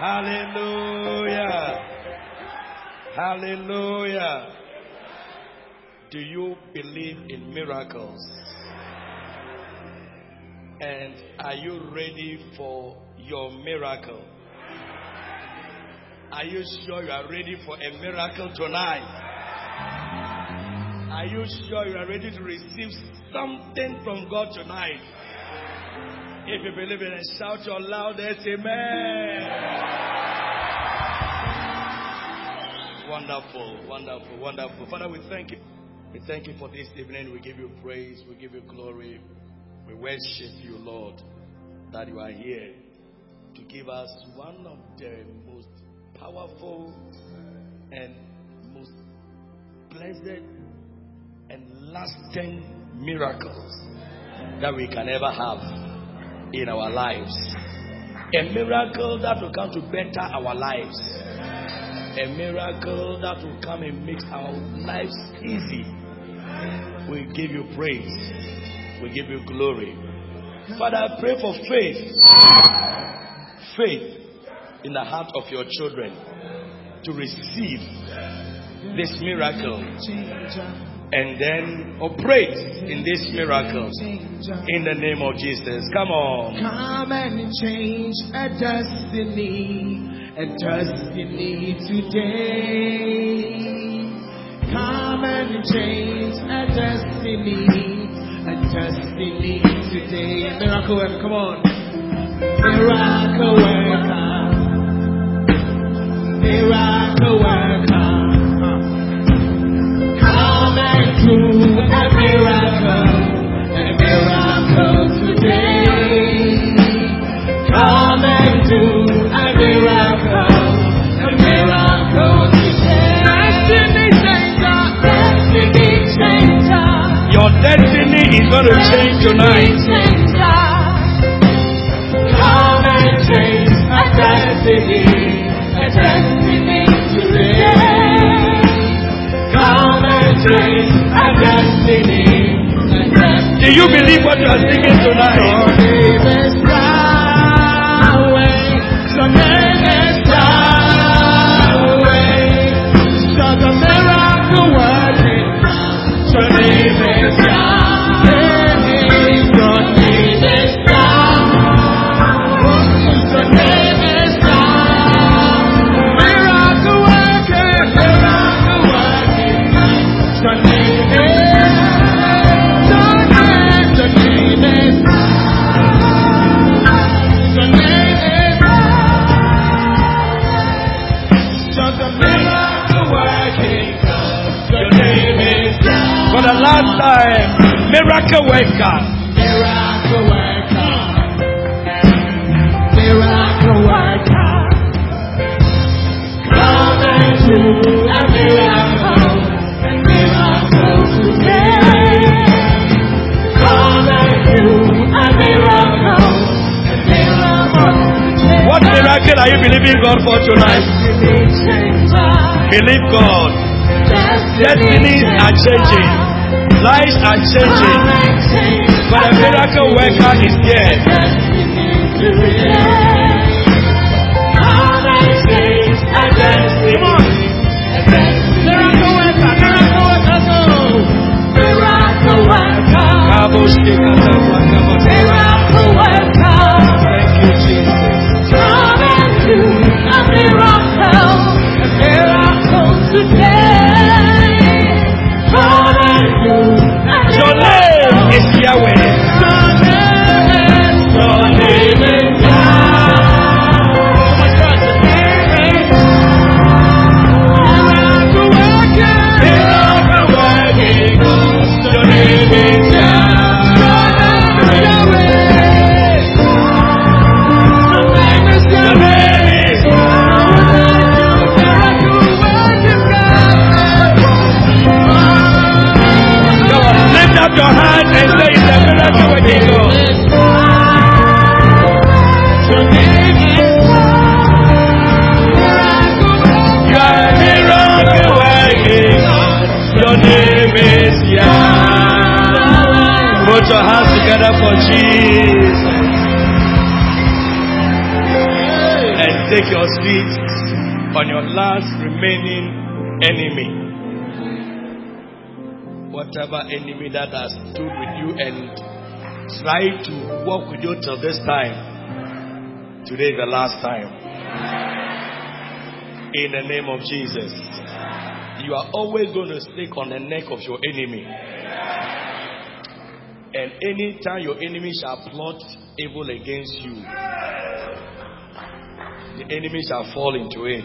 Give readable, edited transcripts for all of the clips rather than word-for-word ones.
Hallelujah. Hallelujah. Do you believe in miracles? And are you ready for your miracle? Are you sure you are ready for a miracle tonight? Are you sure you are ready to receive something from God tonight? If you believe it, shout your loudest amen. Wonderful, wonderful, wonderful. Father, we thank you. We thank you for this evening. We give you praise. We give you glory. We worship you, Lord, that you are here to give us one of the most powerful and most blessed and lasting miracles that we can ever have in our lives. A miracle that will come to better our lives. A miracle that will come and make our lives easy. We give you praise. We give you glory. Father, I pray for faith. Faith in the heart of your children to receive this miracle and then operate in this miracle in the name of Jesus. Come on. Come and change a destiny today. Come and change a destiny today. A miracle worker, come on. Miracle worker. Miracle worker. Come and do a miracle today. Come and do a miracle today. Destiny changer. Your destiny is going to change tonight. Come and change a destiny today. Come and change a destiny. Do you believe what you are singing tonight? Your name is Yahweh. Your name is Yahweh. You're the miracle working. Your name is Yahweh. Your name is Yahweh. Your name is Yahweh. Miracle working. Miracle working. Your name is. For the last time, miracle worker. Miracle worker. Miracle worker. Come and do a miracle today. Come and do a miracle today. What miracle are you believing God for tonight? Believe God. Destinies are changing. Lives are changing. But a miracle worker is here. Come and change a destiny. Come on. Miracle worker. Miracle worker. Miracle worker. Miracle worker. Thank you, Jesus. Come and do a miracle today. Come and do a Your name is Yahweh. Your name is Yahweh. Miracle working. Miracle working. Your name is Yahweh. Your name is Lift up your hand and say it's a miracle working God. Your name is You are a miracle working God. Your name is Yahweh. Put your hands together for Jesus. And take your seat on your last remaining enemy. Whatever enemy that has stood with you and tried to walk with you till this time, today is the last time. In the name of Jesus. You are always going to stick on the neck of your enemy. And anytime your enemy shall plot evil against you, the enemy shall fall into it.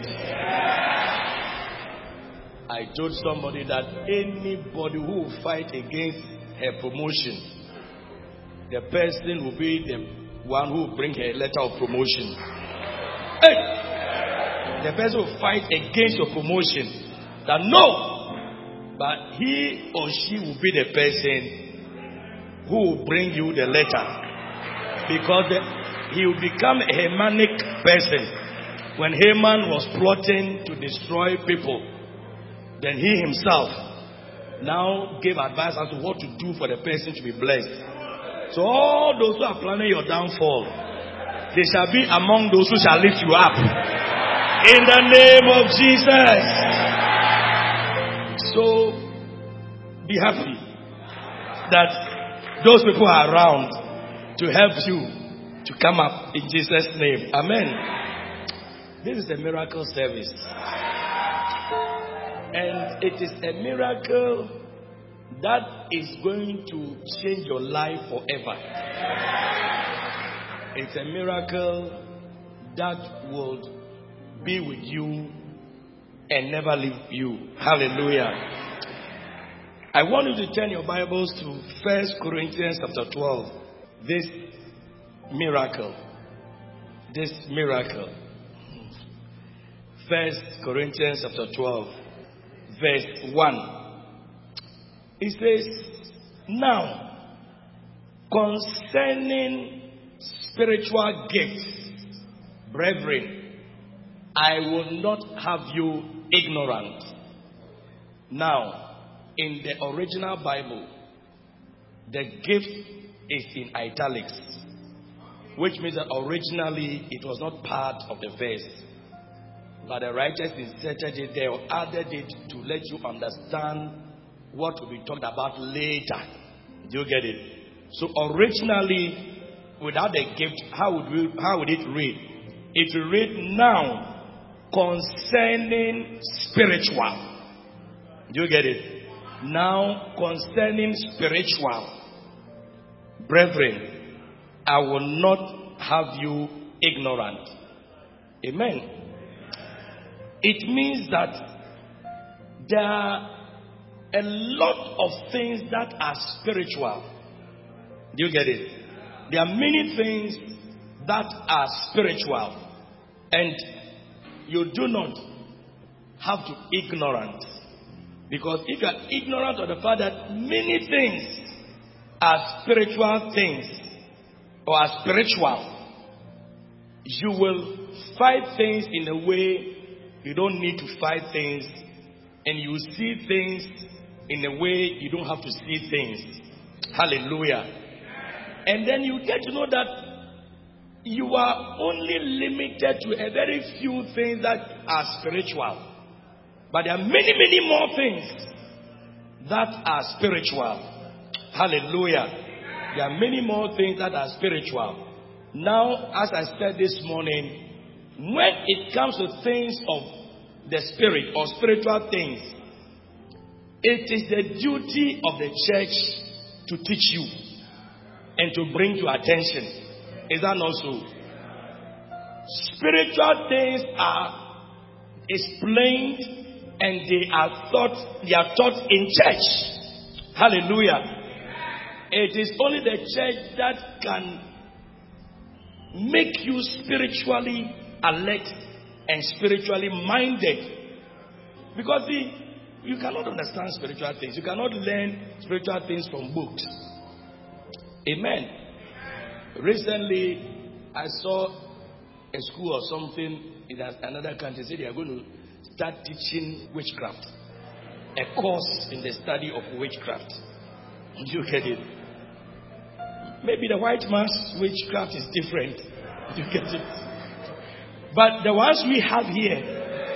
I told somebody that anybody who will fight against her promotion, the person will be the one who will bring her letter of promotion. Hey! The person will fight against your promotion. That no, but he or she will be the person who will bring you the letter, because he will become a Hamanic person. When Haman was plotting to destroy people, then he himself now gave advice as to what to do for the person to be blessed. So all those who are planning your downfall, they shall be among those who shall lift you up. In the name of Jesus. So be happy that those people are around to help you to come up in Jesus' name. Amen. This is a miracle service. And it is a miracle that is going to change your life forever. It's a miracle that will be with you and never leave you. Hallelujah. I want you to turn your Bibles to 1 Corinthians chapter 12. This miracle. 1 Corinthians chapter 12, verse 1. It says, now, concerning spiritual gifts, brethren, I will not have you ignorant. Now, in the original Bible, the gift is in italics, which means that originally it was not part of the verse, but the writers inserted it there or added it to let you understand what will be talked about later. Do you get it? So originally, without the gift, how would it read? It will read, now concerning spiritual. Do you get it? Now concerning spiritual, brethren, I will not have you ignorant. Amen. It means that there are a lot of things that are spiritual. Do you get it? There are many things that are spiritual, and you do not have to be ignorant. Because if you are ignorant of the fact that many things are spiritual things or are spiritual, you will fight things in a way you don't need to fight things, and you see things in a way you don't have to see things. Hallelujah. And then you get to know that you are only limited to a very few things that are spiritual. But there are many, many more things that are spiritual. Hallelujah. There are many more things that are spiritual. Now, as I said this morning, when it comes to things of the spirit or spiritual things, it is the duty of the church to teach you and to bring to attention. Is that not so? Spiritual things are explained and they are taught in church. Hallelujah. It is only the church that can make you spiritually alert and spiritually minded. Because you cannot understand spiritual things. You cannot learn spiritual things from books. Amen. Recently, I saw a school or something in another country say they are going to start teaching witchcraft. A course in the study of witchcraft. You get it? Maybe the white man's witchcraft is different. You get it? But the ones we have here,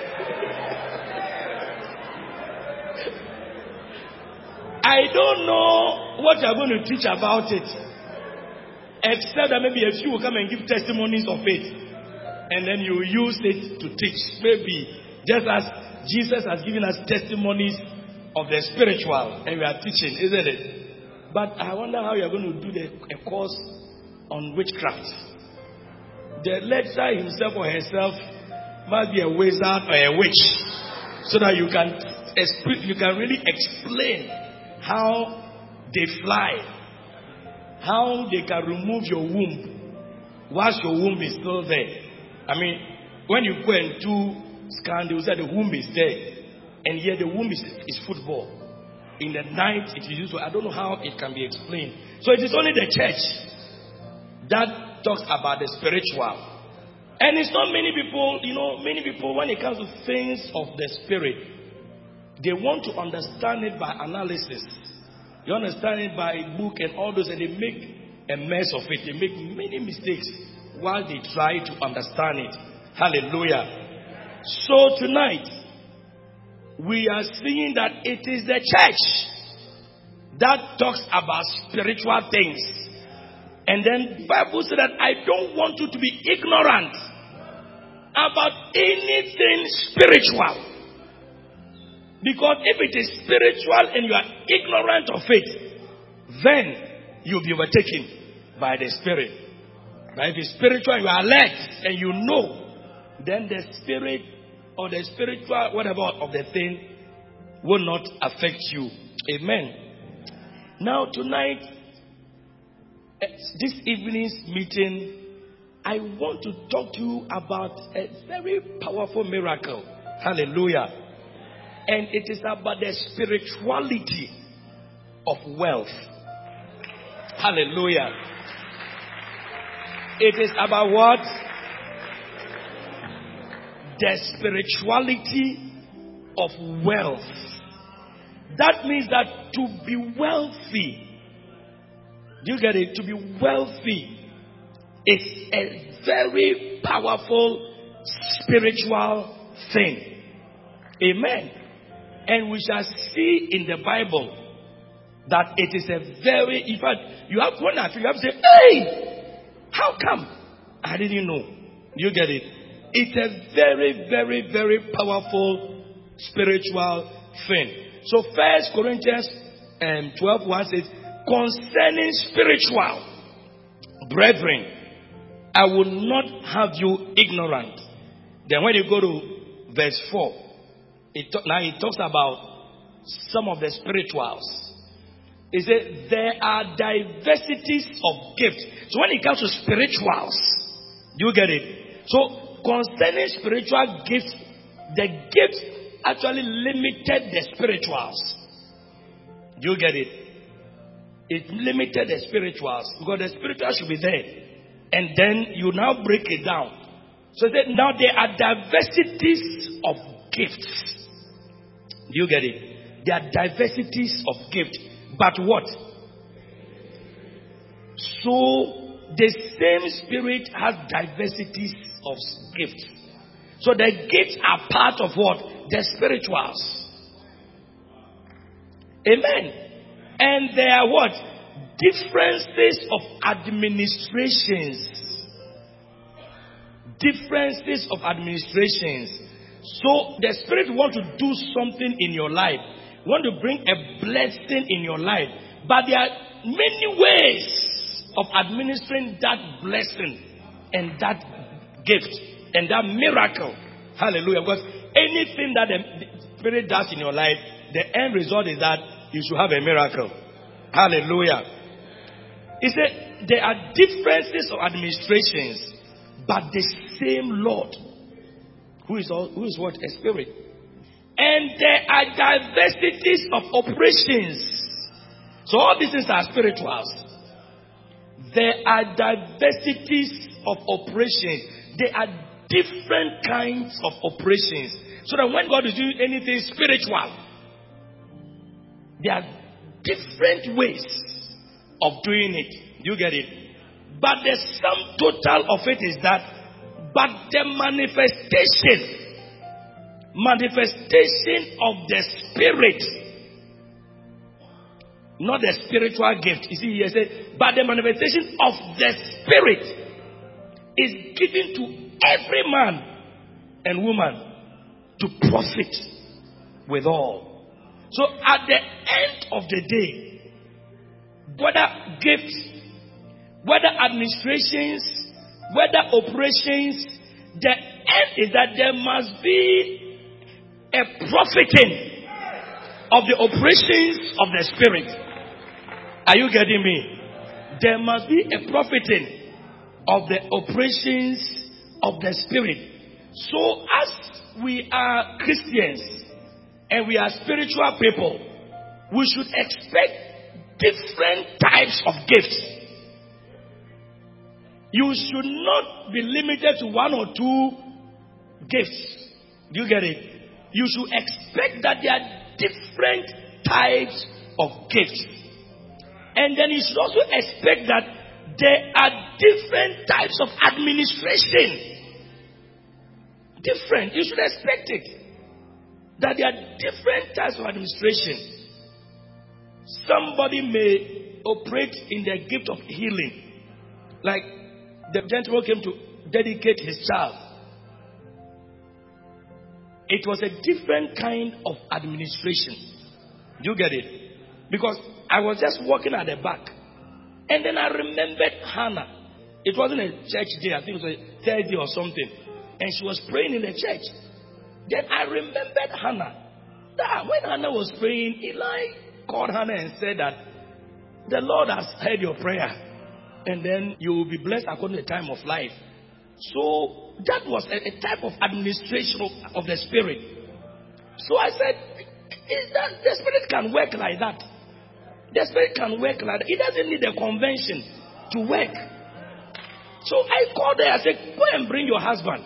I don't know what you're going to teach about it. Except that maybe a few will come and give testimonies of it. And then you use it to teach. Maybe just as Jesus has given us testimonies of the spiritual. And we are teaching, isn't it? But I wonder how you're going to do a course on witchcraft. The lecturer himself or herself must be a wizard or a witch. So that you can really explain how they fly, how they can remove your womb whilst your womb is still there. I mean, when you go and do scan, they will say the womb is there, and yet the womb is football. In the night, it is used. I don't know how it can be explained. So it is only the church that talks about the spiritual. And it's not many people, many people, when it comes to things of the spirit, they want to understand it by analysis. They understand it by book and all those, and they make a mess of it. They make many mistakes while they try to understand it. Hallelujah. So tonight, we are seeing that it is the church that talks about spiritual things. And then the Bible said that I don't want you to be ignorant about anything spiritual. Because if it is spiritual and you are ignorant of it, then you'll be overtaken by the Spirit. But if it's spiritual, you are alert and you know, then the Spirit or the spiritual whatever of the thing will not affect you. Amen. Now tonight, this evening's meeting, I want to talk to you about a very powerful miracle. Hallelujah. And it is about the spirituality of wealth. Hallelujah. It is about what? The spirituality of wealth. That means that to be wealthy, do you get it? To be wealthy is a very powerful spiritual thing. Amen. And we shall see in the Bible that it is a very, in fact, you have to say, hey, how come? I didn't know. You get it? It's a very, very, very powerful spiritual thing. So 1 Corinthians 12:1 says, concerning spiritual brethren, I will not have you ignorant. Then when you go to verse 4, now it talks about some of the spirituals. It says there are diversities of gifts. So when it comes to spirituals, do you get it? So concerning spiritual gifts, the gifts actually limited the spirituals. Do you get it? It limited the spirituals because the spirituals should be there. And then you now break it down. So that now there are diversities of gifts. Do you get it? There are diversities of gifts. But what? So the same Spirit has diversities of gifts. So the gifts are part of what? The spirituals. Amen. And there are what? Differences of administrations. Differences of administrations. So the Spirit wants to do something in your life. Want to bring a blessing in your life. But there are many ways of administering that blessing and that gift and that miracle. Hallelujah. Because anything that the Spirit does in your life, the end result is that you should have a miracle. Hallelujah. He said there are differences of administrations, but the same Lord, who is what? A Spirit. And there are diversities of operations. So all these things are spirituals. There are diversities of operations. There are different kinds of operations. So that when God is doing anything spiritual, there are different ways of doing it. You get it? But the sum total of it is that But the manifestation of the Spirit, not the spiritual gift. You see, he said, but the manifestation of the Spirit is given to every man and woman to profit withal. So at the end of the day, whether gifts, whether administrations, whether operations, the end is that there must be a profiting of the operations of the Spirit. Are you getting me? There must be a profiting of the operations of the Spirit. So as we are Christians and we are spiritual people, we should expect different types of gifts. You should not be limited to one or two gifts. Do you get it? You should expect that there are different types of gifts. And then you should also expect that there are different types of administration. Different. You should expect it. That there are different types of administration. Somebody may operate in the gift of healing. Like the gentleman came to dedicate his child. It was a different kind of administration. Do you get it? Because I was just walking at the back. And then I remembered Hannah. It wasn't a church day. I think it was a Thursday or something. And she was praying in the church. Then I remembered Hannah. That when Hannah was praying, Eli called Hannah and said that the Lord has heard your prayer. And then you will be blessed according to the time of life. So that was a type of administration of the Spirit. So I said, is that the Spirit can work like that? The Spirit can work like that. It doesn't need a convention to work. So I called her. I said, go and bring your husband.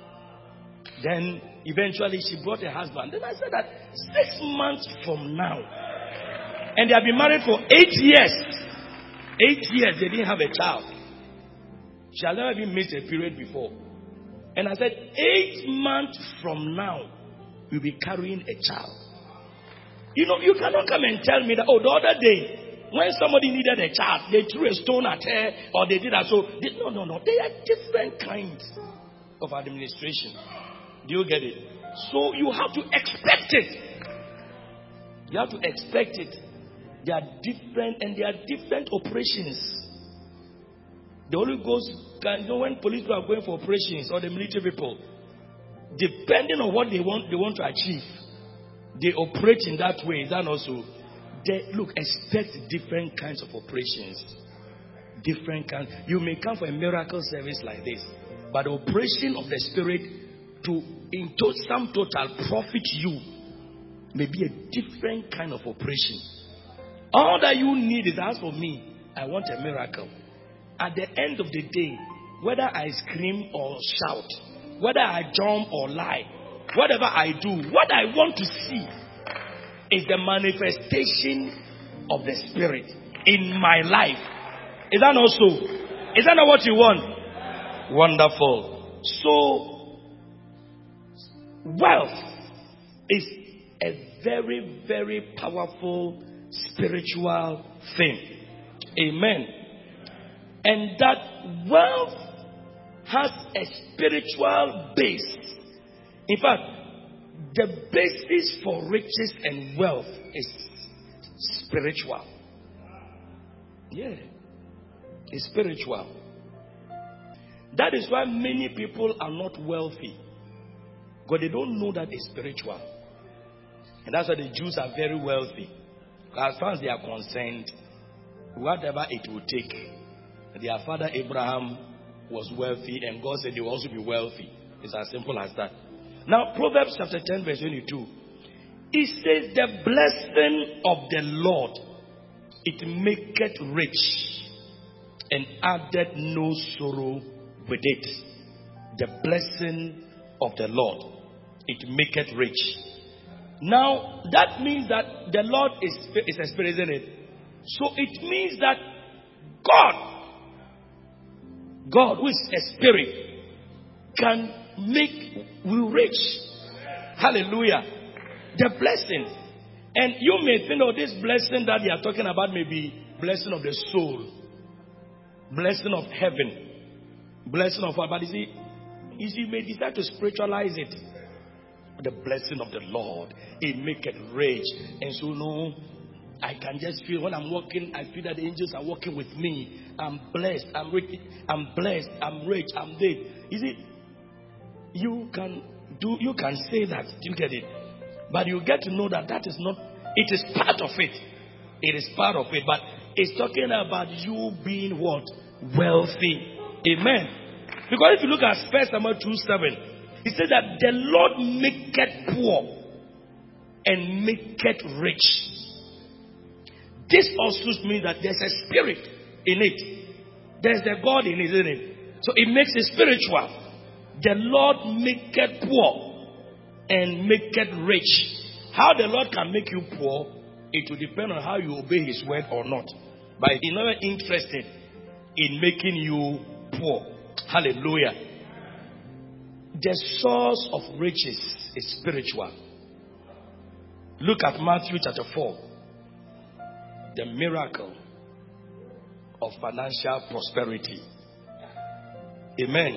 Then eventually she brought her husband. Then I said that 6 months from now, and they have been married for 8 years. 8 years they didn't have a child. She had never even missed a period before. And I said, 8 months from now, you'll be carrying a child. You know, you cannot come and tell me that, oh, the other day, when somebody needed a child, they threw a stone at her, or they did that. So, no. They are different kinds of administration. Do you get it? So, you have to expect it. You have to expect it. They are different, and they are different operations. The Holy Ghost, when police people are going for operations, or the military people, depending on what they want to achieve, they operate in that way. Is that also? Look, expect different kinds of operations. Different kinds. You may come for a miracle service like this, but the operation of the Spirit to into some total profit you may be a different kind of operation. All that you need is, as for me, I want a miracle. At the end of the day, whether I scream or shout, whether I jump or lie, whatever I do, what I want to see is the manifestation of the Spirit in my life. Is that not so? Is that not what you want? Wonderful. So, wealth is a very, very powerful spiritual thing. Amen. And that wealth has a spiritual base. In fact, the basis for riches and wealth is spiritual. Yeah, it's spiritual. That is why many people are not wealthy, because they don't know that it's spiritual. And that's why the Jews are very wealthy. As far as they are concerned, whatever it will take. Their father Abraham was wealthy, and God said they will also be wealthy. It's as simple as that. Now, Proverbs chapter 10 verse 22. It says, the blessing of the Lord, it maketh rich, and addeth no sorrow with it. The blessing of the Lord, it maketh rich. Now, that means that the Lord is a spirit, isn't it? So it means that God, who is a spirit, can make you rich. Hallelujah. The blessing. And you may think, this blessing that they are talking about may be blessing of the soul, blessing of heaven, blessing of our body. You may decide to spiritualize it. The blessing of the Lord, it make it rich. And so I can just feel when I'm walking, I feel that the angels are walking with me. I'm blessed, I'm rich, I'm blessed, I'm rich, I'm dead. You can say that, you get it. But you get to know that is not, it is part of it. It is part of it. But it's talking about you being what? Wealthy. Amen. Because if you look at 1 Samuel 2:7, he said that the Lord maketh poor and maketh rich. This also means that there's a spirit in it. There's a God in it, isn't it? So it makes it spiritual. The Lord maketh poor and maketh rich. How the Lord can make you poor, it will depend on how you obey His word or not. But He's never interested in making you poor. Hallelujah. The source of riches is spiritual. Look at Matthew chapter 4. The miracle of financial prosperity. Amen.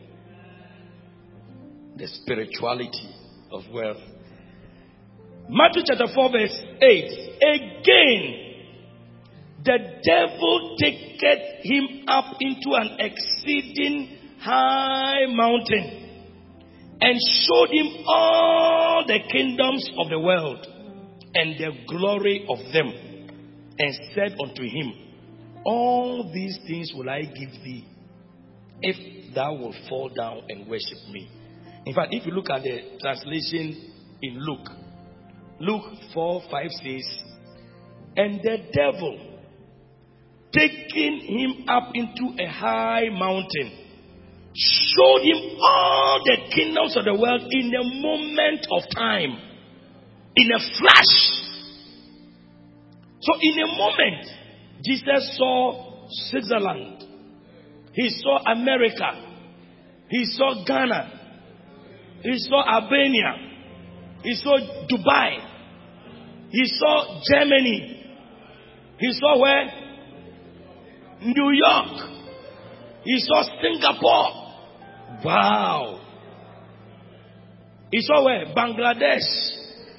The spirituality of wealth. Matthew chapter 4 verse 8. Again, the devil taketh him up into an exceeding high mountain and showed him all the kingdoms of the world and the glory of them, and said unto him, all these things will I give thee, if thou wilt fall down and worship me. In fact, if you look at the translation in Luke 4:5 says, and the devil, taking him up into a high mountain, showed him all the kingdoms of the world in a moment of time, in a flash. So in a moment, Jesus saw Switzerland, He saw America, He saw Ghana, He saw Albania, He saw Dubai, He saw Germany, He saw where? New York, He saw Singapore. Wow. He saw where? Bangladesh.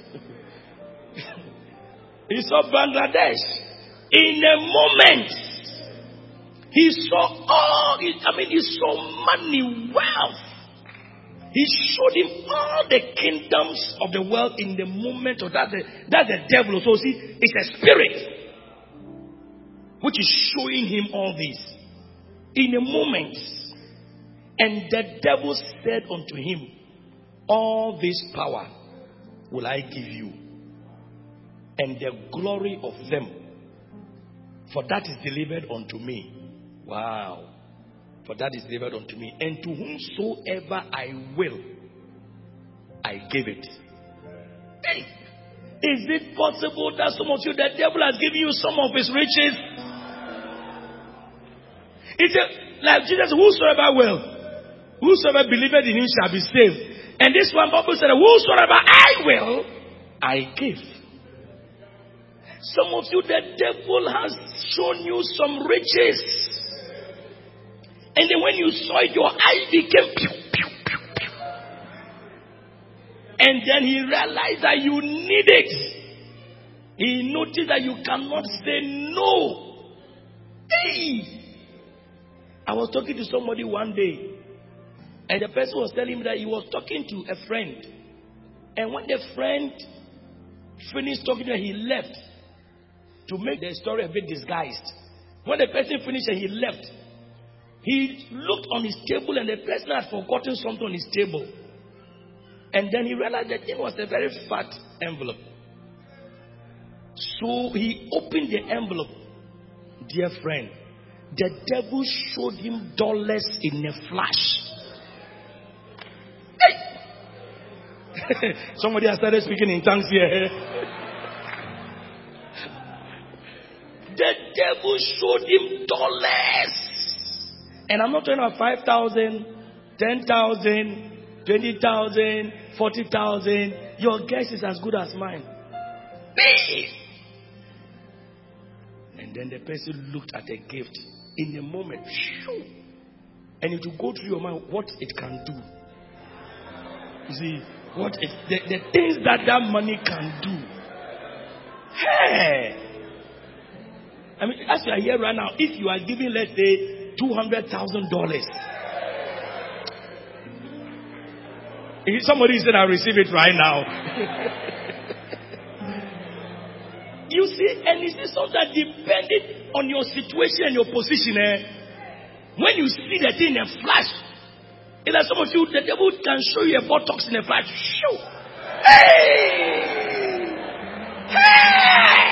He saw Bangladesh. In a moment, he saw he saw money, wealth. He showed him all the kingdoms of the world in the moment of that. That's the devil. So see, it's a spirit which is showing him all this in a moment. And the devil said unto him, all this power will I give you, and the glory of them, for that is delivered unto me. Wow. For that is delivered unto me. And to whomsoever I will, I give it. Hey, is it possible that some of you, the devil has given you some of his riches? It's like Jesus, whosoever will, whosoever believeth in him shall be saved. And this one Bible said, whosoever I will, I give. Some of you, the devil has shown you some riches. And then when you saw it, your eyes became pew, pew, pew, pew. And then he realized that you need it. He noticed that you cannot say no. Hey! I was talking to somebody one day, and the person was telling me that he was talking to a friend. And when the friend finished talking to him, he left to make the story a bit disguised. When the person finished and he left, he looked on his table and the person had forgotten something on his table. And then he realized that it was a very fat envelope. So he opened the envelope. Dear friend, the devil showed him dollars in a flash. Hey! Somebody has started speaking in tongues here. The devil showed him dollars. And I'm not talking about 5,000, 10,000, 20,000, 40,000. Your guess is as good as mine. And then the person looked at a gift in a moment. And it will go through your mind what it can do. You see, what it, the things that money can do. Hey! I mean, as you are here right now, if you are giving, let's say, $200,000. If somebody said, I'll receive it right now. You see, and it is something that depending on your situation and your position. When you see the thing in a flash, it's like some of you, the devil can show you a buttocks in a flash. Shoo! Hey! Hey!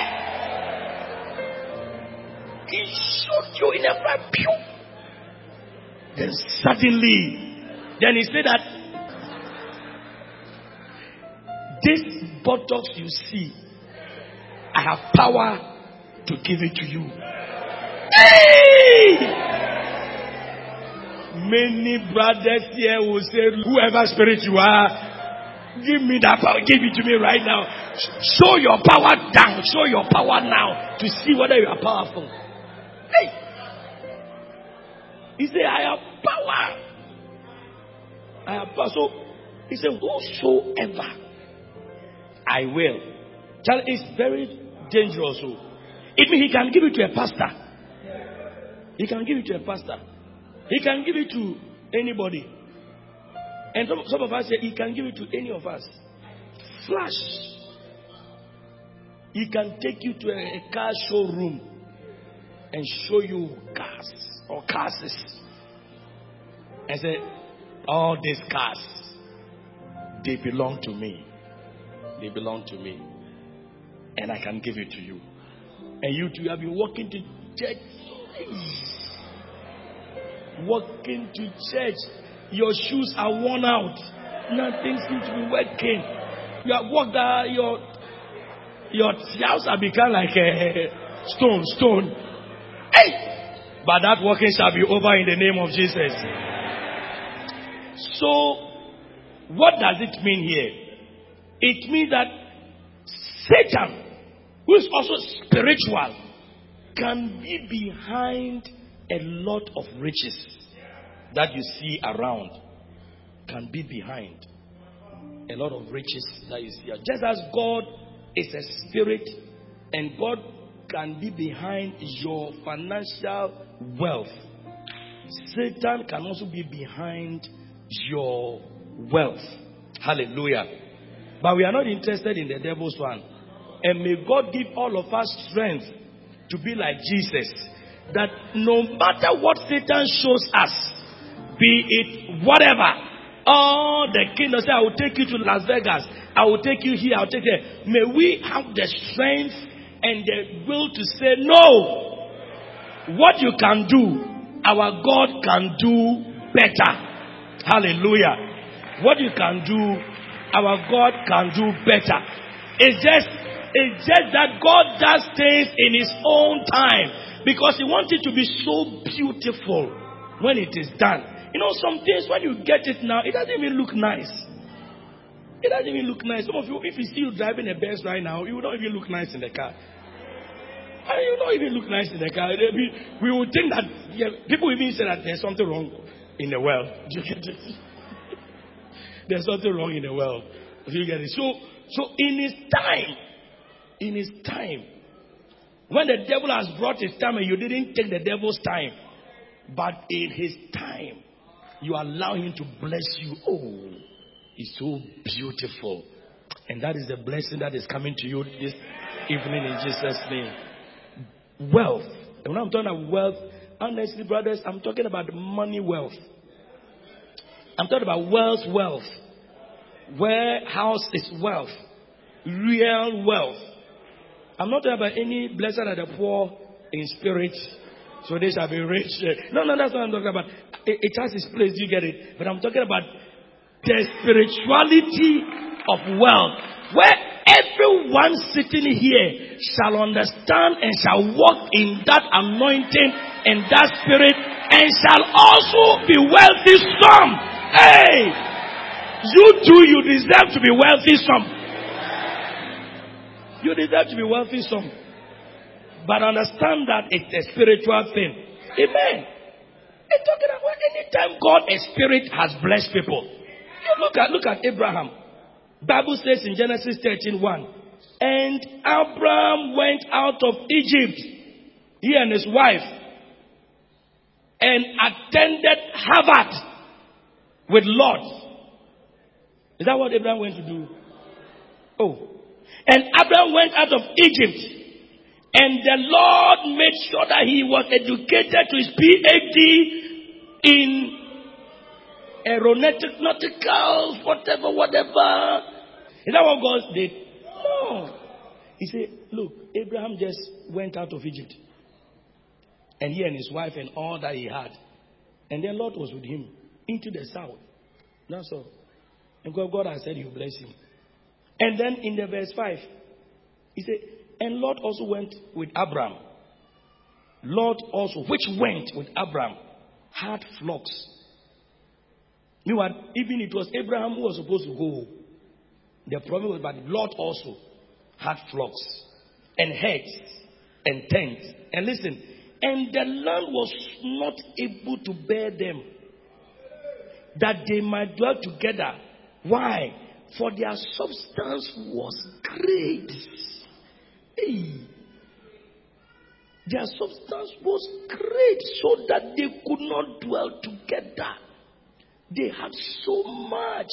He shot you in a flash. Pew! Then suddenly, then he said that this buttocks you see, I have power to give it to you. Hey! Many brothers here will say, whoever spirit you are, give me that power, give it to me right now. Show your power down, show your power now to see whether you are powerful. Hey! He said, I have power. I have power. So he said, whosoever I will. Child, it's very dangerous. So it means he can give it to a pastor. He can give it to a pastor. He can give it to anybody. And some of us say he can give it to any of us. Flash. He can take you to a car showroom and show you cars or cars. And say, all these cars, they belong to me. They belong to me. And I can give it to you. And you too have been walking to church. Walking to church. Your shoes are worn out. Nothing seems to be working. You have walked out, your house have become like a stone. Hey! But that walking shall be over in the name of Jesus. So, what does it mean here? It means that Satan, who is also spiritual, can be behind a lot of riches that you see around. Can be behind a lot of riches that you see. Just as God is a spirit and God can be behind your financial wealth, Satan can also be behind your wealth. Hallelujah. But we are not interested in the devil's one. And may God give all of us strength to be like Jesus. That no matter what Satan shows us, be it whatever, all the kingdom say, I will take you to Las Vegas, I will take you here, I will take you there. May we have the strength and the will to say, no, what you can do, our God can do better. Hallelujah. What you can do, our God can do better. It's just that God does things in His own time, because He wants it to be so beautiful when it is done. You know, some things when you get it now, it doesn't even look nice. It doesn't even look nice. Some of you, if you see you driving a Benz right now, you will not even look nice in the car. You will not even look nice in the car. We would think that, people even say that there's something wrong in the world. Do you get it? There's something wrong in the world. Do you get it? So in His time, when the devil has brought his time and you didn't take the devil's time, but in His time, you allow Him to bless you. Oh, it's so beautiful. And that is the blessing that is coming to you this evening in Jesus' name. Wealth. And when I'm talking about wealth, honestly, brothers, I'm talking about money wealth. I'm talking about wealth. Warehouse is wealth. Real wealth. I'm not talking about any blessed are the poor in spirit, so they shall be rich. No, that's what I'm talking about. It has its place, you get it. But I'm talking about the spirituality of wealth, where everyone sitting here shall understand and shall walk in that anointing and that spirit, and shall also be wealthy some. Hey! You too, you deserve to be wealthy some. You deserve to be wealthy some. But understand that it's a spiritual thing. Amen. It's talking about anytime God, a spirit, has blessed people. You look at Abraham. Bible says in Genesis 13:1, and Abraham went out of Egypt, he and his wife, and attended Harvard with Lot. Is that what Abraham went to do? Oh. And Abraham went out of Egypt, and the Lord made sure that he was educated to his PhD in aeronautical, whatever. Is that what God did? No. He said, look, Abraham just went out of Egypt. And he and his wife and all that he had. And then Lot was with him into the south. That's all. And God has said, you bless him. And then in the verse 5, he said, and Lot also went with Abraham. Lot also, which went with Abraham, had flocks. Meanwhile, even it was Abraham who was supposed to go. The problem was, but Lot also had flocks and herds and tents. And listen, and the land was not able to bear them, that they might dwell together. Why? For their substance was great. Hey. Their substance was great, so that they could not dwell together. They had so much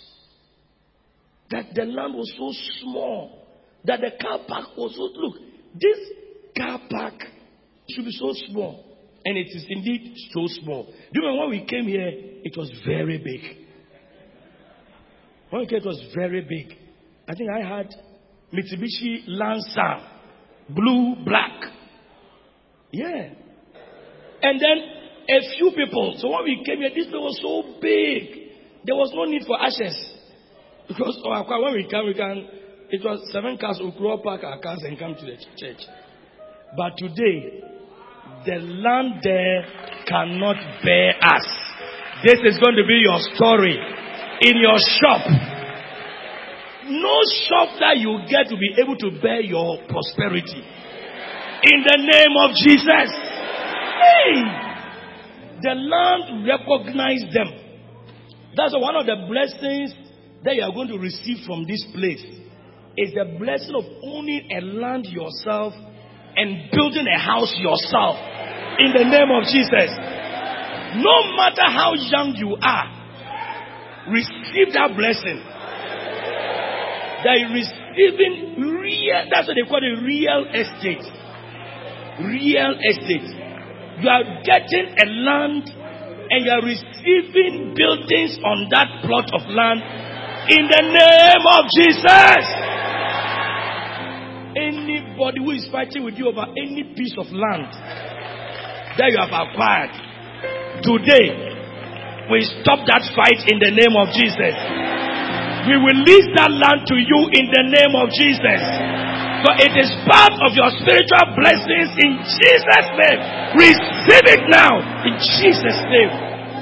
that the land was so small that the car park was so. Look, this car park should be so small, and it is indeed so small. Do you remember when we came here? It was very big. When we came, it was very big. I think I had Mitsubishi Lancer, blue, black. Yeah. And then a few people. So when we came here, this place was so big. There was no need for ashes. Because when we can, it was 7 cars, we could park our cars and come to the church. But today, the land there cannot bear us. This is going to be your story. In your shop. No shop that you get to be able to bear your prosperity. In the name of Jesus. Hey! The land recognized them. That's one of the blessings that you are going to receive from this place. Is the blessing of owning a land yourself and building a house yourself. In the name of Jesus. No matter how young you are, receive that blessing. That you're receiving real, that's what they call it, real estate. Real estate. You are getting a land and you are receiving buildings on that plot of land in the name of Jesus. Anybody who is fighting with you over any piece of land that you have acquired, today, we stop that fight in the name of Jesus. We release that land to you in the name of Jesus. For it is part of your spiritual blessings in Jesus' name. Receive it now in Jesus' name.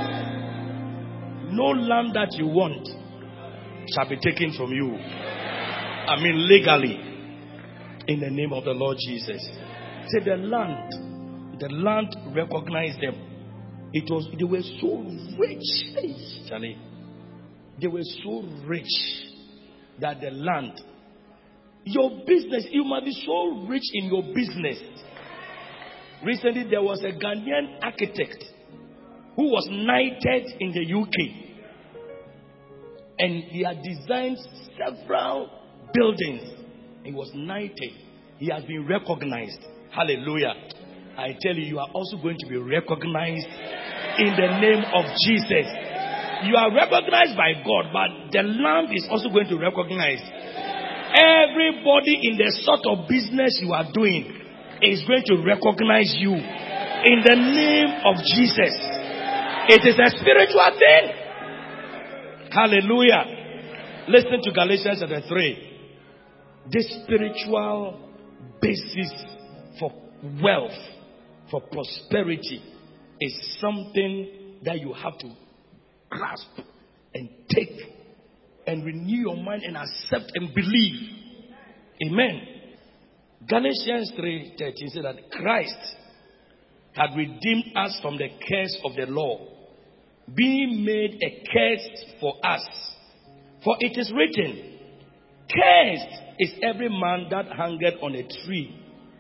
No land that you want shall be taken from you. I mean legally. In the name of the Lord Jesus. Say the land recognized them. They were so rich, Charlie. They were so rich that the land, your business, you might be so rich in your business. Recently, there was a Ghanaian architect who was knighted in the UK, and he had designed several buildings. He was knighted. He has been recognized. Hallelujah. I tell you, you are also going to be recognized in the name of Jesus. You are recognized by God, but the land is also going to recognize. Everybody in the sort of business you are doing is going to recognize you in the name of Jesus. It is a spiritual thing. Hallelujah. Listen to Galatians chapter 3. This spiritual basis for wealth, for prosperity, is something that you have to grasp and take and renew your mind and accept and believe. Amen. Galatians 3:13 said that Christ had redeemed us from the curse of the law, being made a curse for us. For it is written, cursed is every man that hangeth on a tree,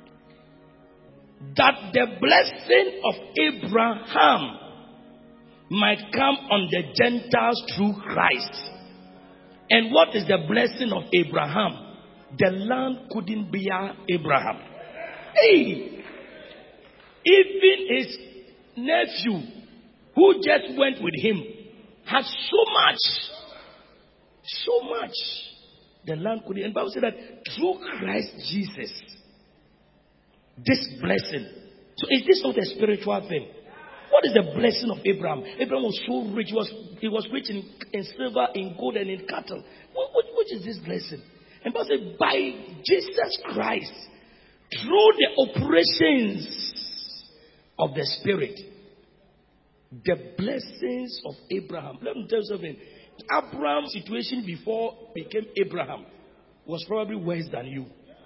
that the blessing of Abraham might come on the Gentiles through Christ. And what is the blessing of Abraham? The land couldn't bear Abraham. Hey! Even his nephew, who just went with him, had so much. The land couldn't. And the Bible said that through Christ Jesus, this blessing. So is this not a spiritual thing? What is the blessing of Abraham? Abraham was so rich. He was rich in silver, in gold, and in cattle. What is this blessing? And Bible said, by Jesus Christ, through the operations of the Spirit, the blessings of Abraham. Let me tell you something. Abraham's situation before he became Abraham was probably worse than you.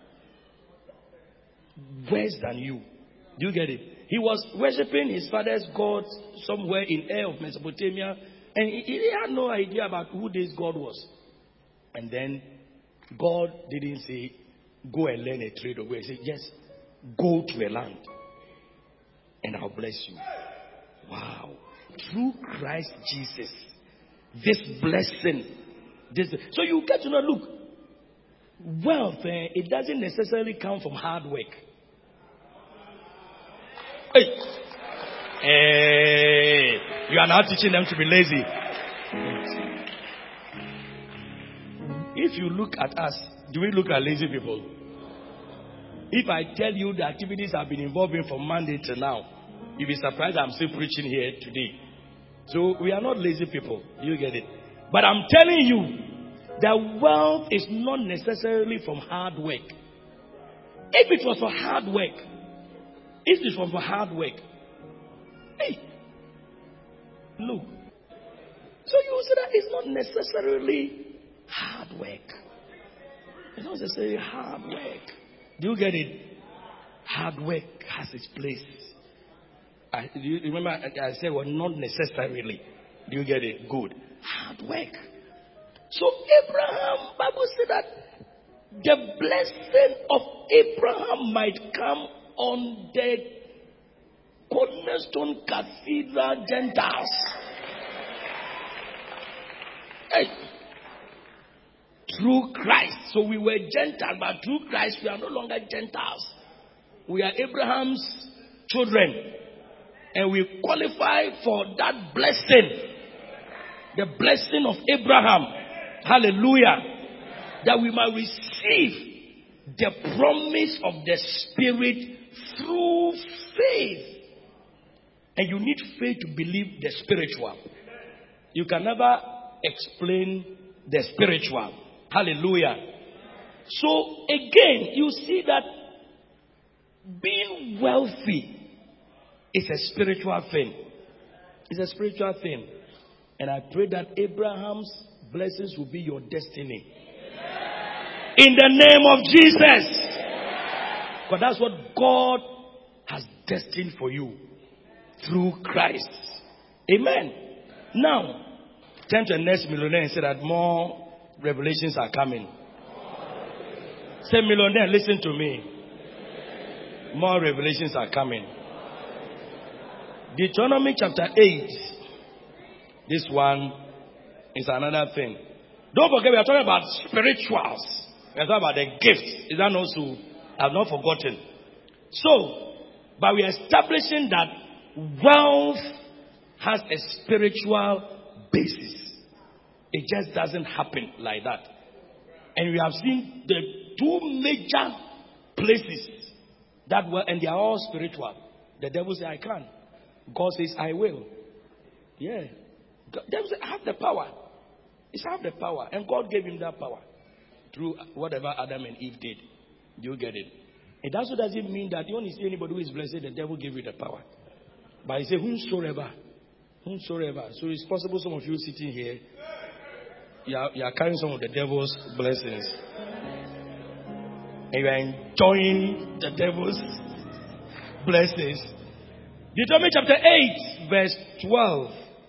Worse than you. Do you get it? He was worshipping his father's God somewhere in Air of Mesopotamia, and he had no idea about who this God was. And then God didn't say, go and learn a trade or go. He said, yes, go to a land and I'll bless you. Wow. Through Christ Jesus, this blessing. So you get to know, look, wealth, it doesn't necessarily come from hard work. Hey, you are now teaching them to be lazy. If you look at us, do we look at lazy people? If I tell you the activities I've been involved in from Monday till now, you'll be surprised I'm still preaching here today. So we are not lazy people. You get it? But I'm telling you that wealth is not necessarily from hard work. If it was for hard work, hey, look. So you see that it's not necessarily hard work. It's not necessarily hard work. Do you get it? Hard work has its place. Do you remember I said, well, not necessarily. Do you get it? Good. Hard work. So Abraham, Bible said that the blessing of Abraham might come on the Cornerstone Cathedral Gentiles. Hey. Through Christ. So we were Gentiles, but through Christ we are no longer Gentiles. We are Abraham's children. And we qualify for that blessing. The blessing of Abraham. Hallelujah. That we might receive the promise of the Spirit through faith. And you need faith to believe the spiritual. You can never explain the spiritual. Hallelujah. So again, you see that being wealthy is a spiritual thing. It's a spiritual thing. And I pray that Abraham's blessings will be your destiny. In the name of Jesus. Because that's what God has destined for you through Christ. Amen. Now, turn to the next millionaire and say that more revelations are coming. Say, millionaire, listen to me. More revelations are coming. Deuteronomy chapter 8. This one is another thing. Don't forget, we are talking about spirituals. We are talking about the gifts. Is that also? I've not forgotten. So, but we are establishing that wealth has a spiritual basis. It just doesn't happen like that. And we have seen the two major places that were, and they are all spiritual. The devil says, I can't. God says, I will. Yeah. The devil says, I have the power. It's have the power. And God gave him that power through whatever Adam and Eve did. Do you get it? It also doesn't mean that you only see anybody who is blessed, the devil gave you the power. But he said, whomsoever Whomsoever. So it's possible some of you sitting here, you are carrying some of the devil's blessings. And you are enjoying the devil's blessings. Deuteronomy chapter 8, verse 12.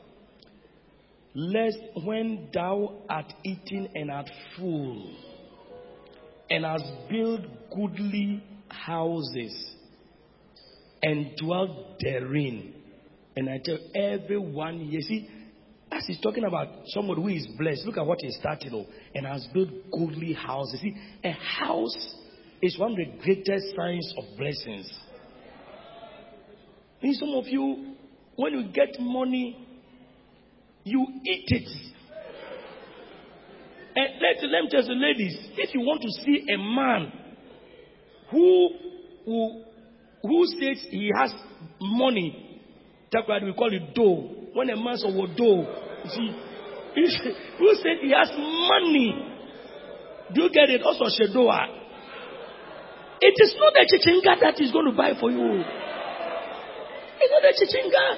Lest when thou art eaten and art full, and hast built goodly houses, and dwelt therein. And I tell everyone, you see, as he's talking about somebody who is blessed, look at what he's starting on. And has built goodly houses. See, a house is one of the greatest signs of blessings. And some of you, when you get money, you eat it. And let me tell the ladies, if you want to see a man who says he has money, that's why we call it dough. When a man says dough, you see, who says he has money? Do you get it? Also, Shedoa. It is not a chichinga that is going to buy for you. It's not a chichinga.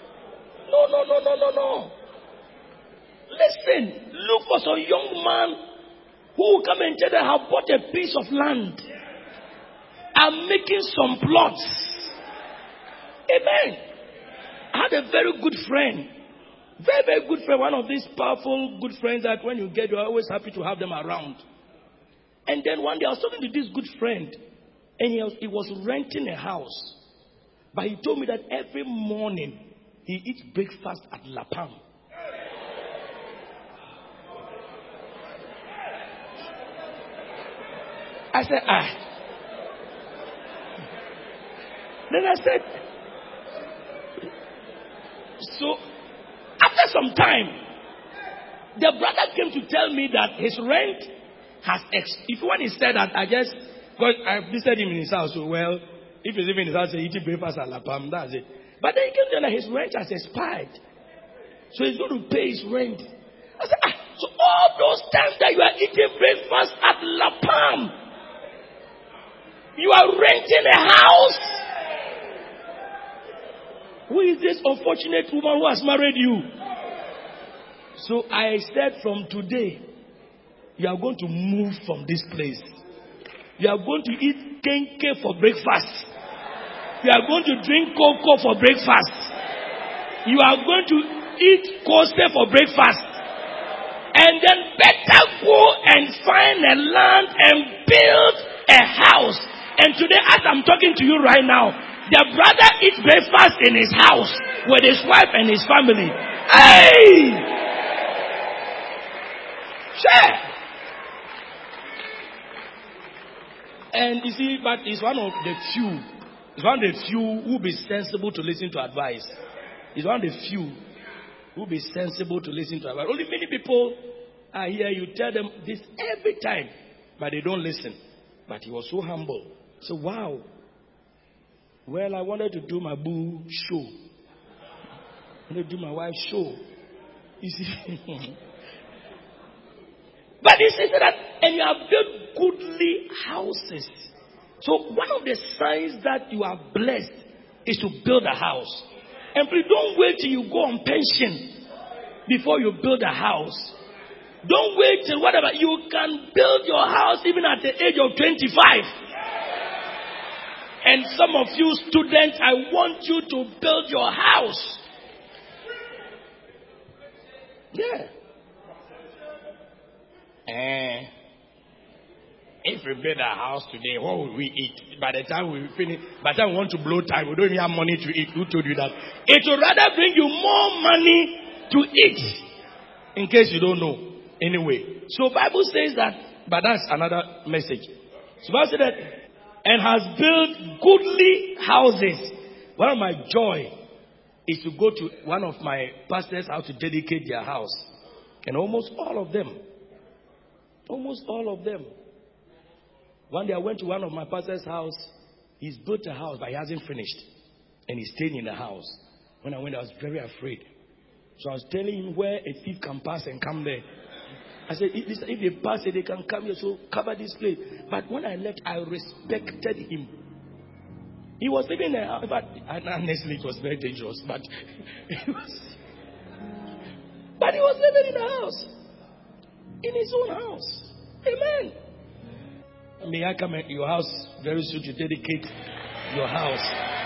No. Listen, look for some young man who will come and tell them how bought a piece of land. I'm making some plots. Amen. I had a very good friend. Very, very good friend. One of these powerful good friends that when you get, you're always happy to have them around. And then one day I was talking to this good friend. And he was renting a house. But he told me that every morning he eats breakfast at La Palm. I said, Then I said, so after some time, the brother came to tell me that his rent has if when he said that, I visited him in his house. So, well, if he's living in his house, he's eating breakfast at La Palm, that's it. But then he came to tell that his rent has expired. So he's going to pay his rent. I said, so all those times that you are eating breakfast at La Palm, you are renting a house? Who is this unfortunate woman who has married you? So I said, from today, you are going to move from this place. You are going to eat kenke for breakfast. You are going to drink cocoa for breakfast. You are going to eat kose for breakfast. And then better go and find a land and build a house. And today, as I'm talking to you right now, the brother eats breakfast in his house with his wife and his family. Hey! Share! And you see, but it's one of the few. It's one of the few who be sensible to listen to advice. It's one of the few who be sensible to listen to advice. Only many people are here, you tell them this every time, but they don't listen. But he was so humble. So, wow. Well, I wanted to do my boo show. I wanted to do my wife's show. You see? But he says that, and you have built goodly houses. So one of the signs that you are blessed is to build a house. And please don't wait till you go on pension before you build a house. Don't wait till whatever. You can build your house even at the age of 25. And some of you students, I want you to build your house. Yeah. If we build a house today, what will we eat? By the time we finish, by the time we want to blow time, we don't even have money to eat. Who told you that? It will rather bring you more money to eat. In case you don't know. Anyway. So Bible says that, but that's another message. So Bible says that, and has built goodly houses. One of my joy is to go to one of my pastors' house to dedicate their house. And almost all of them. One day I went to one of my pastor's house. He's built a house, but he hasn't finished. And he's staying in the house. When I went, I was very afraid. So I was telling him where a thief can pass and come there. I said, if they pass it, they can come here, so cover this place. But when I left, I respected him. He was living there, but honestly, it was very dangerous. But living in the house. In his own house. Amen. May I come at your house very soon to dedicate your house?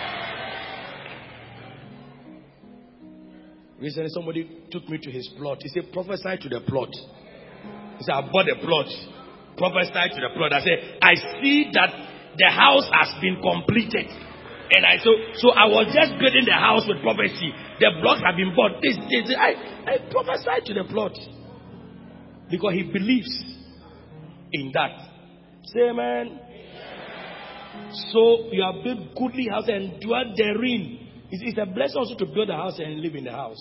Recently, somebody took me to his plot. He said, prophesy to the plot. He said, I bought a plot. Prophesy to the plot. I said, I see that the house has been completed. And I was just building the house with prophecy. The blocks have been bought. I prophesied to the plot. Because he believes in that. Say amen. So you have built goodly house and dwell therein. It's a blessing also to build a house and live in the house.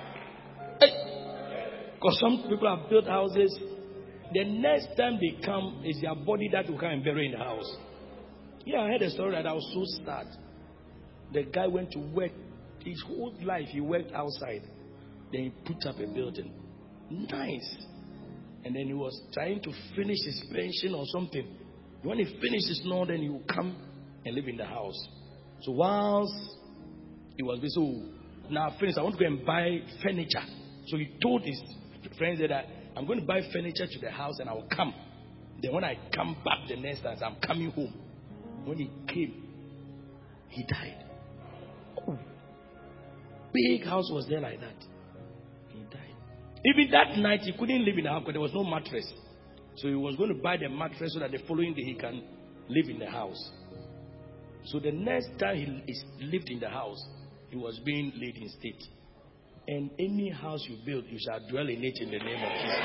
Because some people have built houses. The next time they come, it's their body that will come and bury in the house. Yeah, I heard a story that I was so sad. The guy went to work. His whole life he worked outside. Then he put up a building. Nice. And then he was trying to finish his pension or something. When he finishes now, then he will come and live in the house. So whilst he was busy, so now finished, I want to go and buy furniture. So he told his friends that I'm going to buy furniture to the house and I will come. Then when I come back the next time, I'm coming home. When he came, he died. Oh, big house was there like that. He died. Even that night, he couldn't live in the house because there was no mattress. So he was going to buy the mattress so that the following day he can live in the house. So the next time he lived in the house, he was being laid in state. And any house you build, you shall dwell in it in the name of Jesus.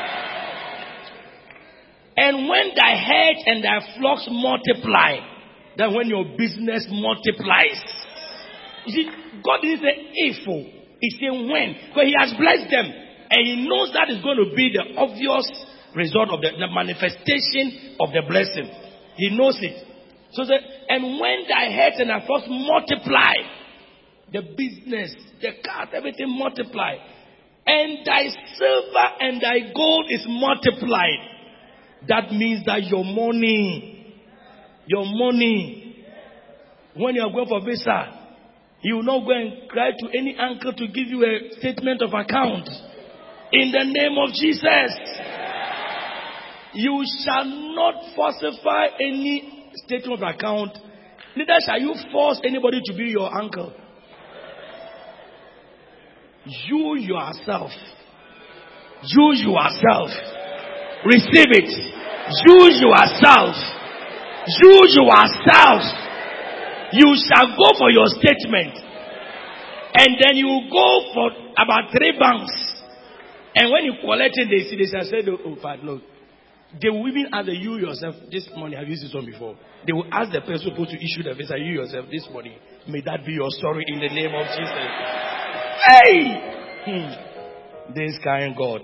And when thy herds and thy flocks multiply, then when your business multiplies. You see, God didn't say if, he said when. Because he has blessed them. And he knows that is going to be the obvious result of the manifestation of the blessing. He knows it. So that, and when thy herds and thy flocks multiply, the business, the cars, everything multiply. And thy silver and thy gold is multiplied. That means that your money, when you are going for visa, you will not go and cry to any uncle to give you a statement of account. In the name of Jesus. You shall not falsify any statement of account. Neither shall you force anybody to be your uncle. You yourself. Receive it. You yourself. You shall go for your statement. And then you will go for about 3 banks. And when you collect it, they shall say, oh, Father, look. They will even ask you yourself, this morning, have you seen this one before? They will ask the person supposed to issue the visa, you yourself, this morning. May that be your story in the name of Jesus. Hey! This kind God.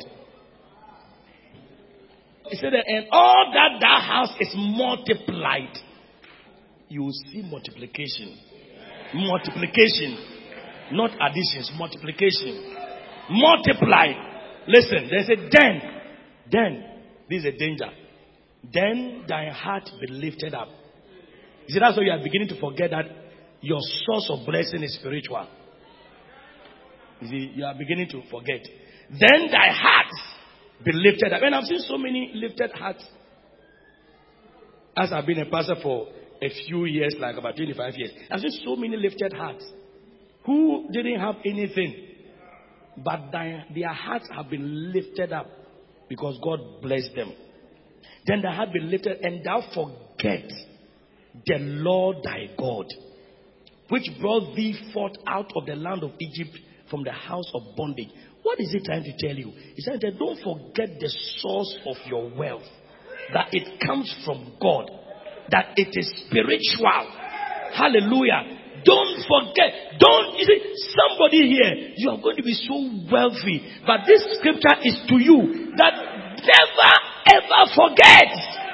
He said that, and all that house is multiplied. You will see multiplication. Multiplication. Not additions, multiplication. Multiplied. Listen, they said, then, this is a danger. Then thy heart be lifted up. You see, that's why you are beginning to forget that your source of blessing is spiritual. You see, you are beginning to forget. Then thy heart be lifted up. And I've seen so many lifted hearts. As I've been a pastor for a few years, like about 25 years. I've seen so many lifted hearts who didn't have anything. But their hearts have been lifted up because God blessed them. Then the heart be lifted, and thou forget the Lord thy God, which brought thee forth out of the land of Egypt from the house of bondage. What is he trying to tell you? He's saying that don't forget the source of your wealth, that it comes from God, that it is spiritual. Hallelujah. Don't forget. You see, somebody here, you are going to be so wealthy. But this scripture is to you that never ever forget.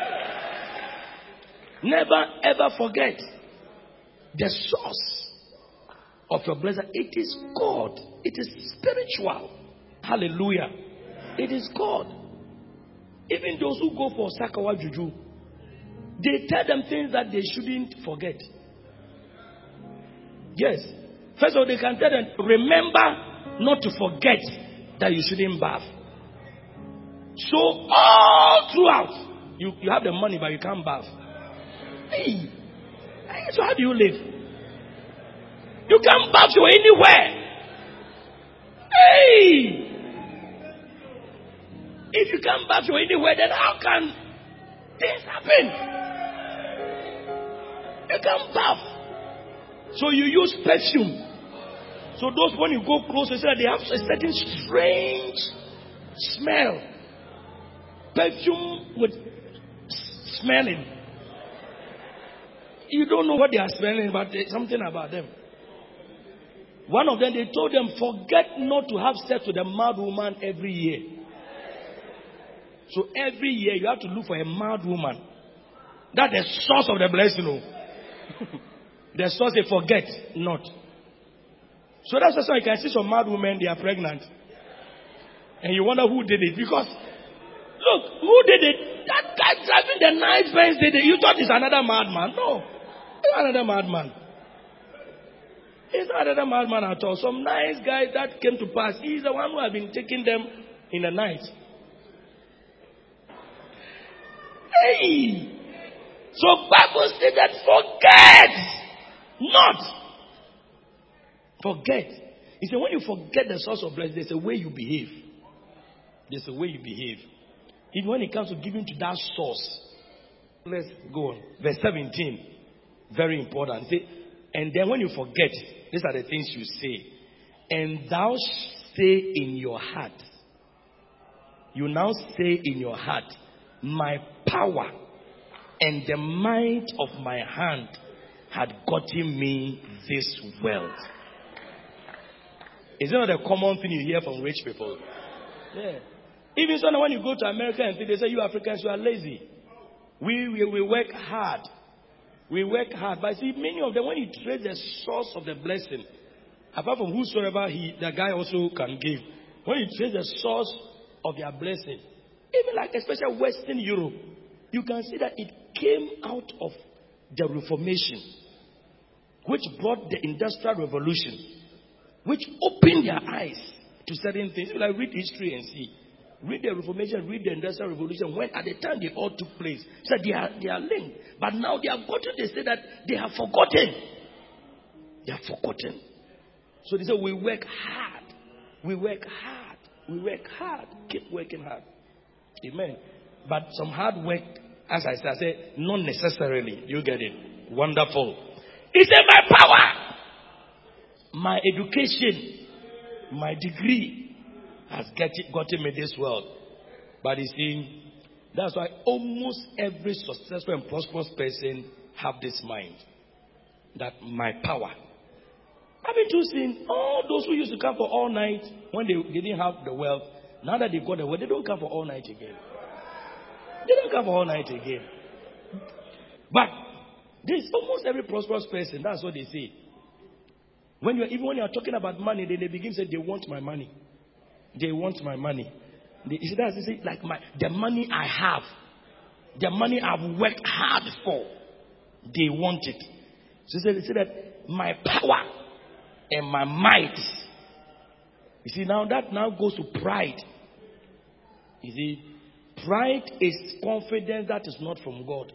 Never ever forget the source of your blessing. It is God. It is spiritual. Hallelujah. It is God. Even those who go for Sakawa Juju, they tell them things that they shouldn't forget. Yes. First of all, they can tell them, remember not to forget that you shouldn't bath. So all throughout, you have the money, but you can't bath. Hey, so how do you live? You can't bath you anywhere. Hey, if you can't bath you anywhere, then how can this happen? You can't bath. So you use perfume. So those, when you go close, they say they have a certain strange smell. Perfume with smelling. You don't know what they are smelling, but there's something about them. One of them, they told them, forget not to have sex with a mad woman every year. So every year you have to look for a mad woman. That's the source of the blessing. The source, they forget not. So that's why you can see some mad women, they are pregnant. And you wonder who did it. Because, look, who did it? That guy driving the nice Benz did it. You thought it's another madman. No. It's another madman. It's not another madman at all. Some nice guy that came to pass. He's the one who has been taking them in the night. Hey! So Bible said that forget not. Forget. He said when you forget the source of blessing, there's a way you behave. There's a way you behave. Even when it comes to giving to that source. Let's go on. Verse 17. Very important. Say, and then when you forget, these are the things you say. And thou say in your heart. You now say in your heart, my power and the might of my hand had gotten me this wealth. Is it not a common thing you hear from rich people? Yeah. Even so, when you go to America and they say, you Africans, you are lazy. We work hard. We work hard. But see, many of them, when you trace the source of the blessing, apart from whosoever the guy also can give, when you trace the source of their blessing, even like especially Western Europe, you can see that it came out of the Reformation, which brought the Industrial Revolution, which opened their eyes to certain things. You like read history and see. Read the Reformation, read the Industrial Revolution. When at the time they all took place, so they are linked. But now they have gotten. They say that they have forgotten. They have forgotten. So they say we work hard. We work hard. We work hard. Keep working hard. Amen. But some hard work, as I said, not necessarily. You get it? Wonderful. He said, my power, my education, my degree has gotten me this world. But you see, that's why almost every successful and prosperous person have this mind. That my power. Haven't you seen all those who used to come for all night when they didn't have the wealth? Now that they got the wealth, they don't come for all night again. They don't come for all night again. But there's almost every prosperous person, that's what they say. Even when you are talking about money, they begin to say, they want my money. They want my money. They say, like the money I have, the money I've worked hard for, they want it. So they say that my power and my might. You see, now that now goes to pride. You see, pride is confidence that is not from God.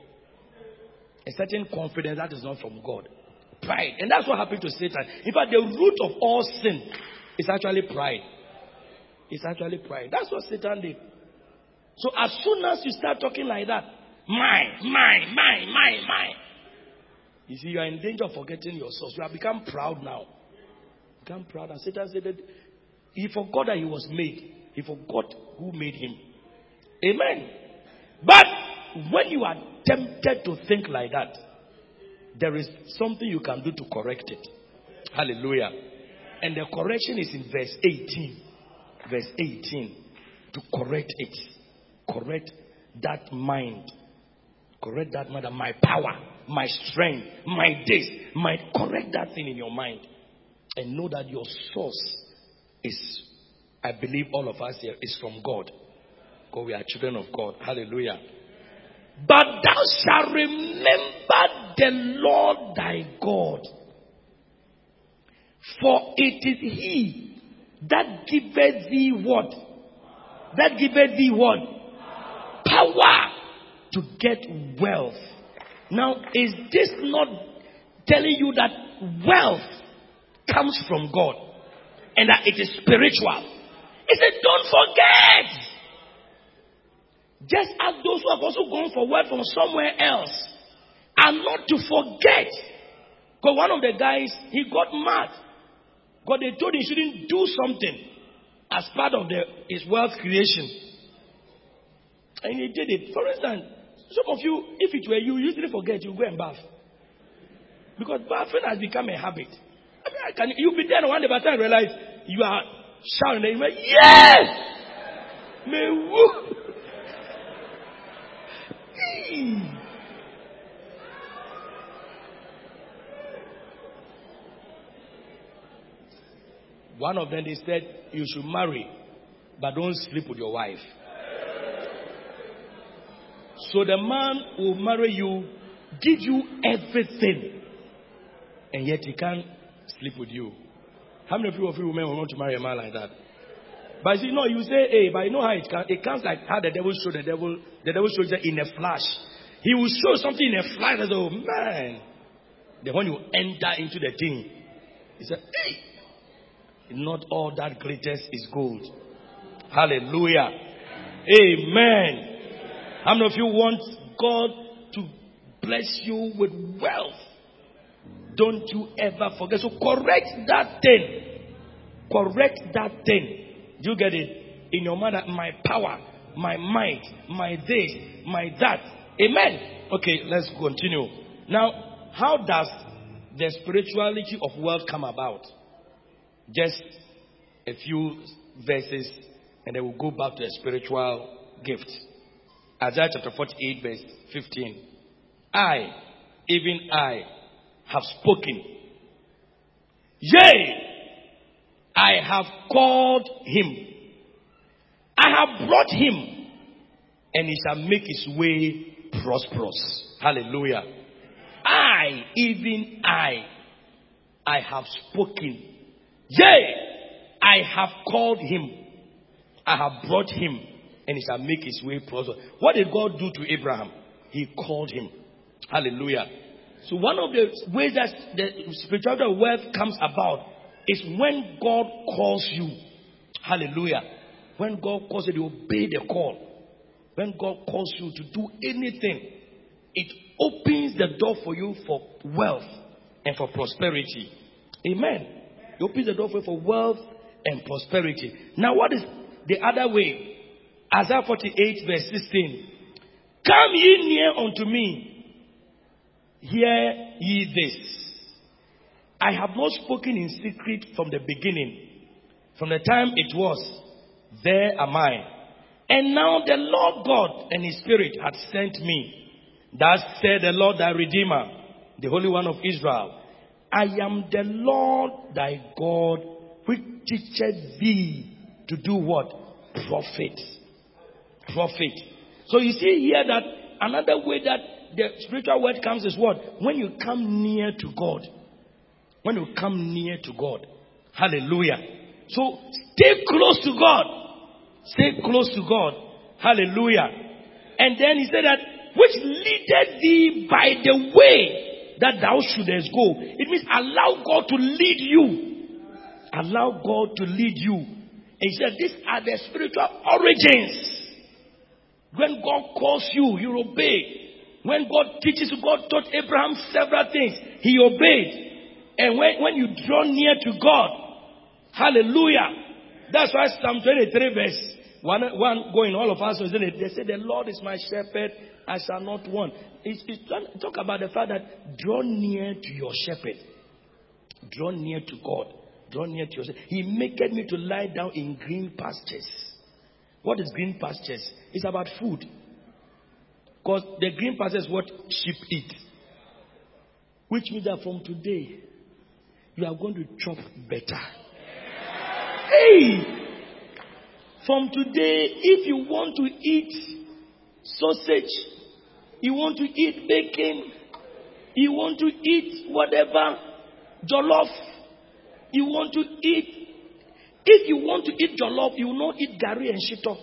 A certain confidence that is not from God. Pride. And that's what happened to Satan. In fact, the root of all sin is actually pride. It's actually pride. That's what Satan did. So as soon as you start talking like that, mine. You see, you are in danger of forgetting your source. You have become proud now. Become proud. And Satan said that he forgot that he was made. He forgot who made him. Amen. But when you are tempted to think like that, there is something you can do to correct it. Hallelujah. And the correction is in verse 18. Verse 18. To correct it. Correct that mind. Correct that mind. My power, my strength, my this. Correct that thing in your mind. And know that your source is, I believe all of us here, is from God. Because we are children of God. Hallelujah. But thou shalt remember the Lord thy God. For it is he that giveth thee what? That giveth thee what? Power to get wealth. Now, is this not telling you that wealth comes from God and that it is spiritual? He said, don't forget. Just as those who have also gone for wealth from somewhere else are not to forget. Because one of the guys, he got mad. Because they told him he shouldn't do something as part of his wealth creation. And he did it. For instance, some of you, if it were you, you usually forget, you go and bath. Because bathing has become a habit. I mean, you'll be there one day by the time you realize you are shouting and you're like, yes! May woo! One of them, they said, you should marry, but don't sleep with your wife. So the man will marry you, give you everything, and yet he can't sleep with you. How many of you women want to marry a man like that? But you know, you say, hey, but you know how it comes like how the devil showed the devil shows you in a flash. He will show something in a flash. Oh man. Then when you enter into the thing, he said, hey, not all that glitters is gold. Hallelujah. Amen. How many of you want God to bless you with wealth? Don't you ever forget. So correct that thing. Correct that thing. Do you get it? In your mind, my power, my might, my this, my that. Amen. Okay, let's continue. Now, how does the spirituality of wealth come about? Just a few verses, and then we'll go back to the spiritual gift. Isaiah chapter 48, verse 15. I, even I, have spoken. Yea, I have called him. I have brought him, and he shall make his way prosperous. Hallelujah. I, even I have spoken. Yea, I have called him. I have brought him, and he shall make his way prosperous. What did God do to Abraham? He called him. Hallelujah. So one of the ways that the spiritual wealth comes about is when God calls you. Hallelujah. When God calls you, you obey the call. When God calls you to do anything, it opens the door for you for wealth and for prosperity. Amen. It opens the door for you for wealth and prosperity. Now, what is the other way? Isaiah 48 verse 16. Come ye near unto me. Hear ye this. I have not spoken in secret from the beginning. From the time it was, there am I. And now the Lord God and his Spirit hath sent me. Thus said the Lord thy Redeemer, the Holy One of Israel. I am the Lord thy God, which teacheth thee to do what? Profit. Profit. So you see here that another way that the spiritual word comes is what? When you come near to God. When you come near to God. Hallelujah. So stay close to God. Stay close to God. Hallelujah. And then he said that, which leadeth thee by the way that thou shouldest go. It means allow God to lead you. Allow God to lead you. And he said, these are the spiritual origins. When God calls you, you obey. When God teaches you, God taught Abraham several things. He obeyed. And when you draw near to God, hallelujah. That's why Psalm 23 verse 1 going all of us, isn't it? They say, the Lord is my shepherd, I shall not want. It's talk about the fact that draw near to your shepherd. Draw near to God. Draw near to yourself. He maketh me to lie down in green pastures. What is green pastures? It's about food. Because the green pastures is what sheep eat. Which means that from today, you are going to chop better. Hey! From today, if you want to eat sausage, you want to eat bacon, you want to eat whatever, jollof, you want to eat If you want to eat jollof, you will not eat gari and shito.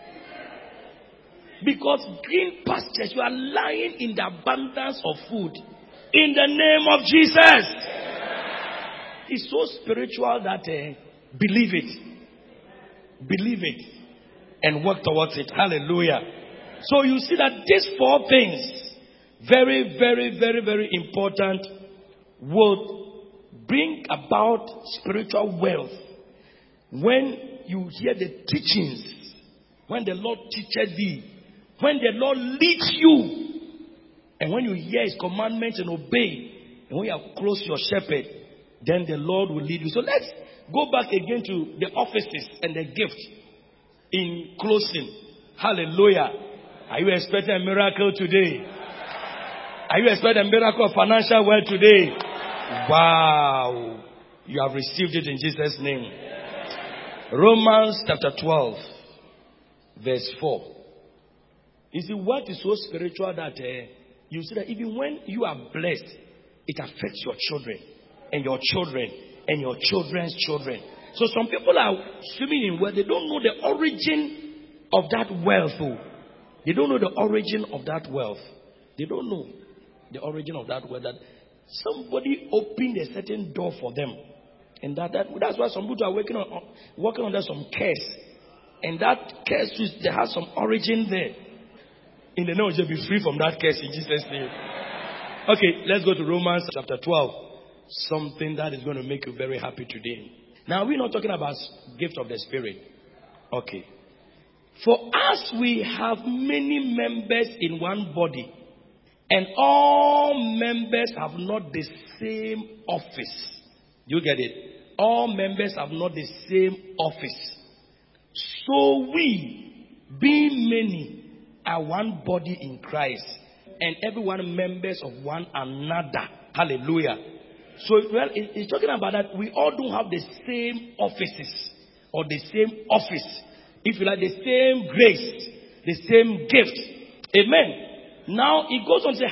Because green pastures, you are lying in the abundance of food. In the name of Jesus. It's so spiritual that believe it. Believe it. And work towards it. Hallelujah. So you see that these 4 things, very, very, very, very important, will bring about spiritual wealth. When you hear the teachings, when the Lord teaches thee, when the Lord leads you, and when you hear His commandments and obey, and when you are close to your shepherd, then the Lord will lead you. So let's go back again to the offices and the gift in closing. Hallelujah. Are you expecting a miracle today? Are you expecting a miracle of financial wealth today? Wow. You have received it in Jesus' name. Romans chapter 12, verse 4. You see, what is so spiritual that you see that even when you are blessed, it affects your children and your children and your children's children. So some people are swimming in wealth. They don't know the origin of that wealth. They don't know the origin of that wealth. They don't know the origin of that wealth. That somebody opened a certain door for them. And that's why some people are working under some curse. And that curse, they have some origin there. In the name of Jesus, be free from that curse in Jesus' name. Okay, let's go to Romans chapter 12. Something that is going to make you very happy today. Now, we're not talking about gift of the Spirit. Okay. For as we have many members in one body, and all members have not the same office. You get it? All members have not the same office. So we, being many, are one body in Christ, and everyone members of one another. Hallelujah. So, well, it's talking about that we all don't have the same offices or the same office. If you like, the same grace, the same gift. Amen. Now, it goes on to say,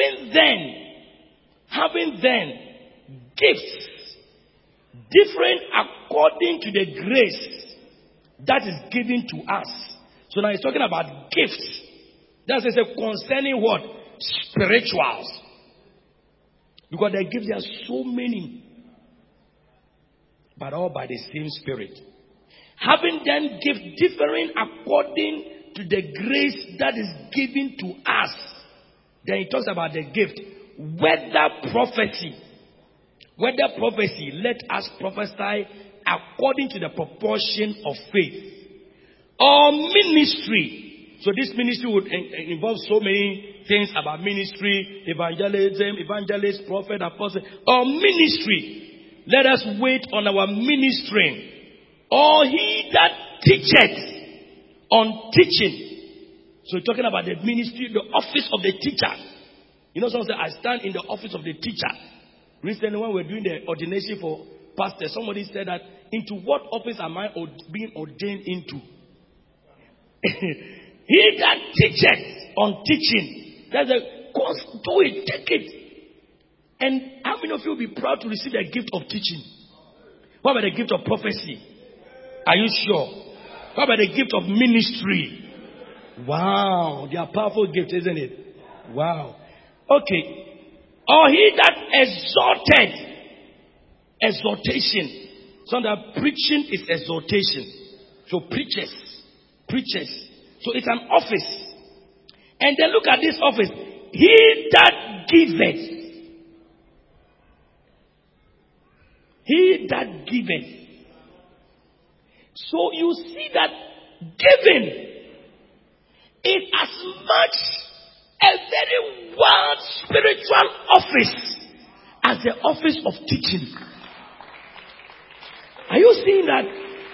having then gifts different according to the grace that is given to us. So now he's talking about gifts. That's concerning what? Spirituals. Because the gifts, there are so many. But all by the same Spirit. Having then gifts differing according to the grace that is given to us. Then he talks about the gift. Whether prophecy, let us prophesy according to the proportion of faith. Or ministry. So this ministry would involve so many things about ministry, evangelism, evangelist, prophet, apostle. Or ministry. Let us wait on our ministering. Or he that teacheth on teaching. So we're talking about the ministry, the office of the teacher. You know, someone said, I stand in the office of the teacher. Recently, when we were doing the ordination for pastor, somebody said that, into what office am I being ordained into? He that teacheth on teaching. That's do it, take it. And how many of you will be proud to receive the gift of teaching? What about the gift of prophecy? Are you sure? What about the gift of ministry? Wow, they are powerful gifts, isn't it? Wow. Okay. Or he that exhorted. Exhortation. So that preaching is exhortation. So preachers. So it's an office. And then look at this office. He that giveth. He that giveth. So you see that giving is as much a very wide spiritual office as the office of teaching. Are you seeing that?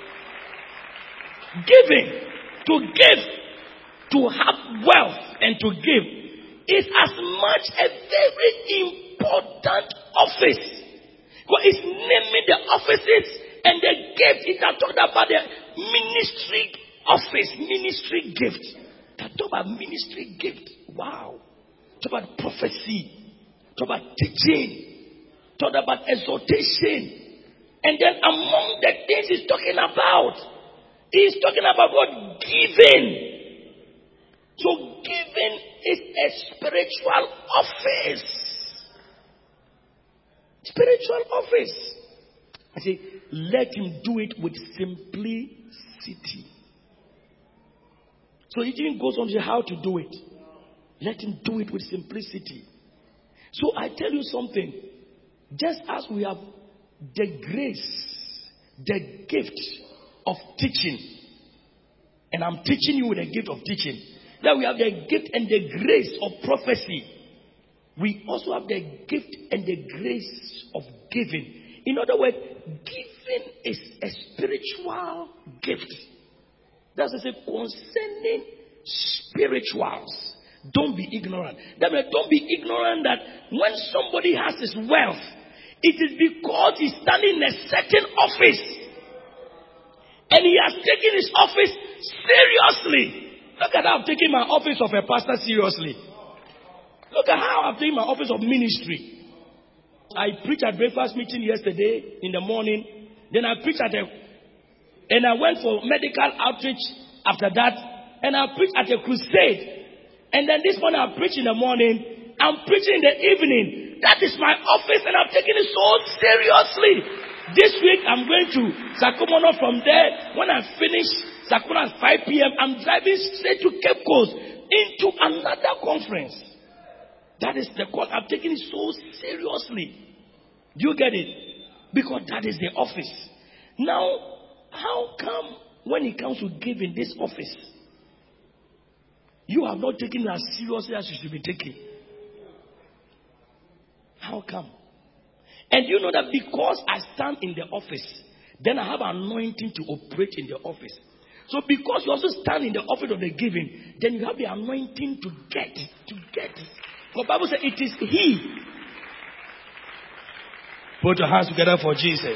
Giving, to give, to have wealth and to give is as much a very important office. Because it's naming the offices and the gift. It's talking about the ministry office, ministry gift. Talk about ministry gift. Wow. Talk about prophecy. Talk about teaching. Talk about exhortation. And then among the things he's talking about God giving. So giving is a spiritual office. Spiritual office. I say, let him do it with simplicity. So he didn't go on to how to do it. Let him do it with simplicity. So I tell you something. Just as we have the grace, the gift of teaching, and I'm teaching you with the gift of teaching, that we have the gift and the grace of prophecy, we also have the gift and the grace of giving. In other words, giving is a spiritual gift. That's to say, concerning spirituals. Don't be ignorant. That means don't be ignorant that when somebody has his wealth, it is because he's standing in a certain office. And he has taken his office seriously. Look at how I've taken my office of a pastor seriously. Look at how I've taken my office of ministry. I preached at breakfast meeting yesterday in the morning. Then I preached and I went for medical outreach after that. And I preached at a crusade. And then this morning I preach in the morning. I'm preaching in the evening. That is my office and I'm taking it so seriously. This week I'm going to Sakumono. From there, when I finish Sakumono at 5 p.m., I'm driving straight to Cape Coast into another conference. That is the call. I'm taking it so seriously. Do you get it? Because that is the office. Now, how come when it comes to giving this office, you have not taken it as seriously as you should be taking? How come? And you know that because I stand in the office, then I have anointing to operate in the office. So because you also stand in the office of the giving, then you have the anointing to get. The Bible says it is He. Put your hands together for Jesus.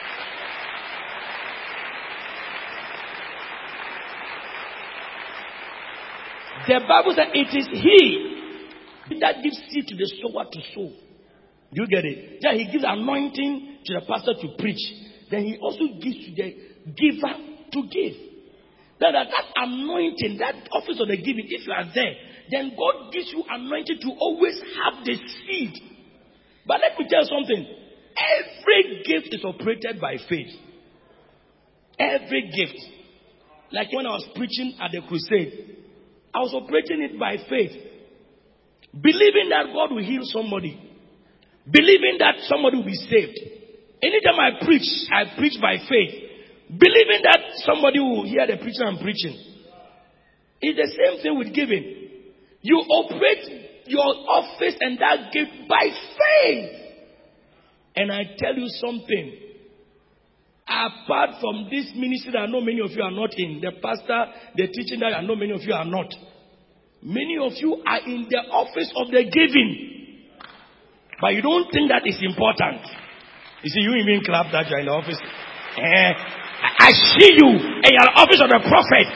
The Bible says it is He that gives seed to the sower to sow. Do you get it? Then He gives anointing to the pastor to preach. Then He also gives to the giver to give. That anointing, that office of the giving, if you are there, then God gives you anointing to always have the seed. But let me tell you something. Every gift is operated by faith. Every gift. Like when I was preaching at the crusade, I was operating it by faith. Believing that God will heal somebody. Believing that somebody will be saved. Anytime I preach by faith. Believing that somebody will hear the preacher I'm preaching. It's the same thing with giving. You operate your office and that gift by faith. And I tell you something. Apart from this ministry that I know many of you are not in, the pastor, the teaching that I know many of you are not. Many of you are in the office of the giving. But you don't think that is important. You see, you even clap that you're in the office. I see you in your office of the prophet.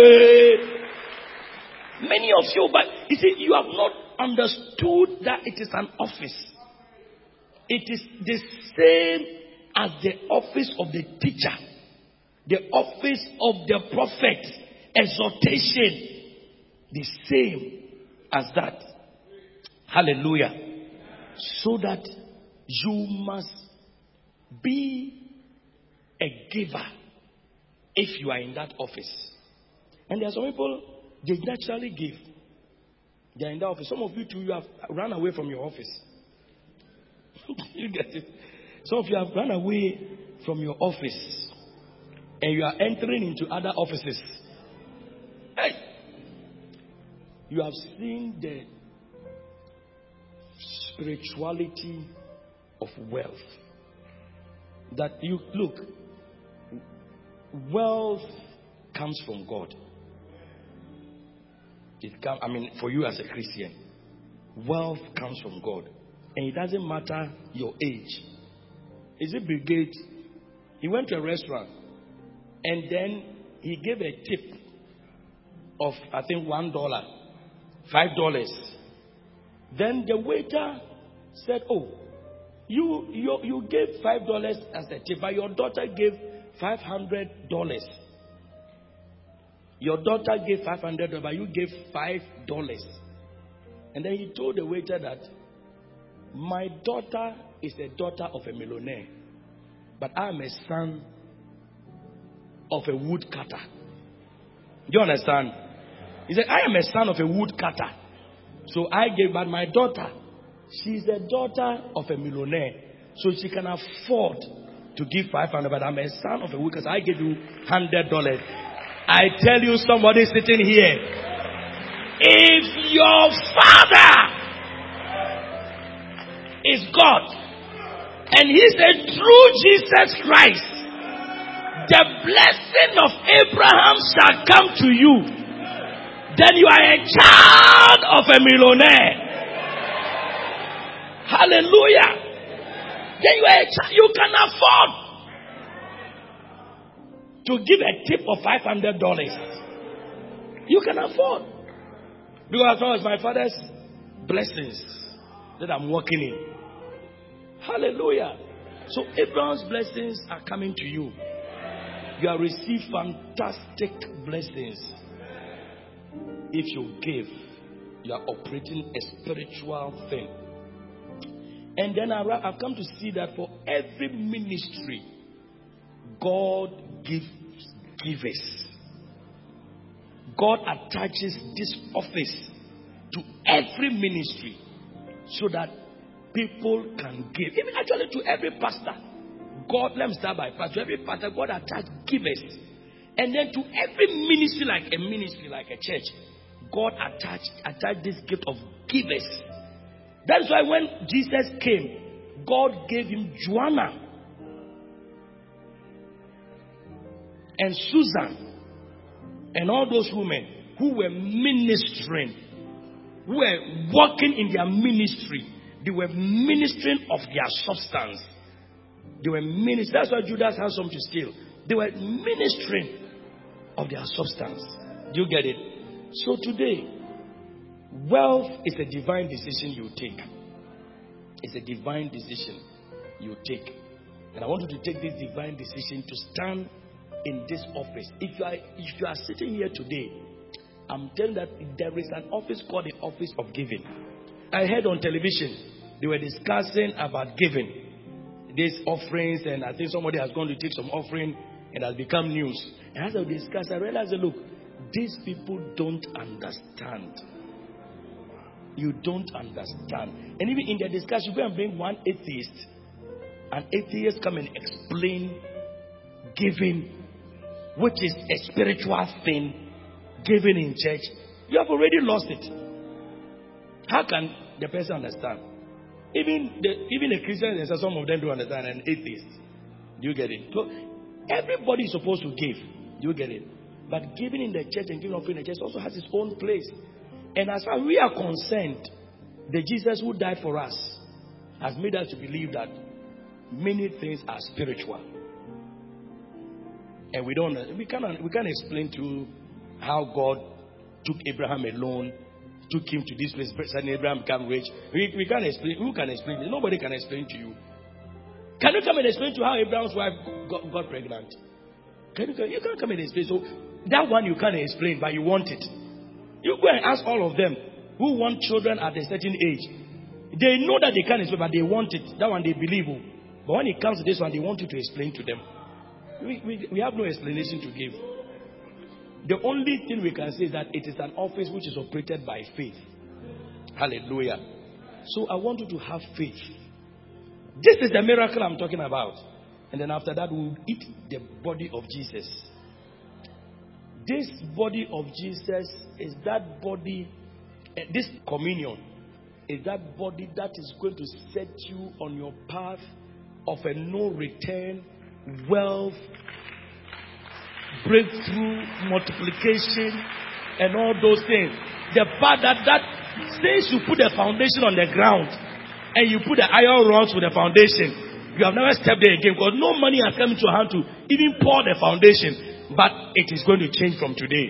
Many of you, but you see, you have not understood that it is an office. It is the same as the office of the teacher, the office of the prophet, exhortation. The same as that. Hallelujah. So that you must be a giver if you are in that office. And there are some people, they naturally give. They are in that office. Some of you too, you have run away from your office. You get it? Some of you have run away from your office. And you are entering into other offices. Hey! You have seen the spirituality of wealth. That you look, wealth comes from God. For you as a Christian, wealth comes from God. And it doesn't matter your age. Is it Brigade? He went to a restaurant and then he gave a tip of, I think, $1, $5. Then the waiter said, "Oh, You gave $5 as a tip, but your daughter gave $500. Your daughter gave $500, but you gave $5. And then he told the waiter that my daughter is the daughter of a millionaire, but I am a son of a woodcutter. Do you understand? He said, I am a son of a woodcutter. So I gave, but my daughter, she's the daughter of a millionaire. So she can afford to give $500, but I'm a son of a woodcutter. I gave you $100. I tell you, somebody sitting here, if your father is God, and he said through Jesus Christ, the blessing of Abraham shall come to you, then you are a child of a millionaire. Hallelujah. Then you are a child. You can afford to give a tip of $500. You can afford. Because that was my father's blessings that I'm walking in. Hallelujah. So Abraham's blessings are coming to you. You have received fantastic blessings. If you give, you are operating a spiritual thing. And then I've come to see that for every ministry, God gives givers. God attaches this office to every ministry so that people can give. Even actually to every pastor. God, let me start by pastor. To every pastor, God attached givers. And then to every ministry, like a church, God attached this gift of givers. That's why when Jesus came, God gave him Joanna and Susan and all those women who were ministering, who were working in their ministry. They were ministering of their substance. They were ministering. That's why Judas had some to steal. They were ministering of their substance. Do you get it? So today, wealth is a divine decision you take. It's a divine decision you take. And I want you to take this divine decision to stand in this office. If you are sitting here today, I'm telling that there is an office called the office of giving. I heard on television, they were discussing about giving. These offerings, and I think somebody has gone to take some offering and has become news. And as I discuss, I realized that look, these people don't understand. You don't understand. And even in their discussion, you go and bring one atheist. An atheist come and explain giving, which is a spiritual thing, giving in church. You have already lost it. How can the person understand? Even the Christians, some of them don't understand, and atheists. Do you get it? So everybody is supposed to give. Do you get it? But giving in the church and giving offering in the church also has its own place. And as far as we are concerned, the Jesus who died for us has made us to believe that many things are spiritual. And we can't explain to you how God took Abraham alone, took him to this place, and Abraham became rich. We can't explain. Who can explain it? Nobody can explain to you. Can you come and explain to how Abraham's wife got pregnant? You can't come and explain. So that one you can't explain, but you want it. You go and ask all of them who want children at a certain age. They know that they can't explain, but they want it. That one they believe. But when it comes to this one, they want you to explain to them. We have no explanation to give. The only thing we can say is that it is an office which is operated by faith. Hallelujah. So I want you to have faith. This is the miracle I'm talking about. And then after that, we'll eat the body of Jesus. This body of Jesus is that body, this communion is that body that is going to set you on your path of a no return, wealth, breakthrough, multiplication, and all those things. The part that since you put the foundation on the ground and you put the iron rods with the foundation, you have never stepped there again because no money has come into your hand to even pour the foundation. But it is going to change from today.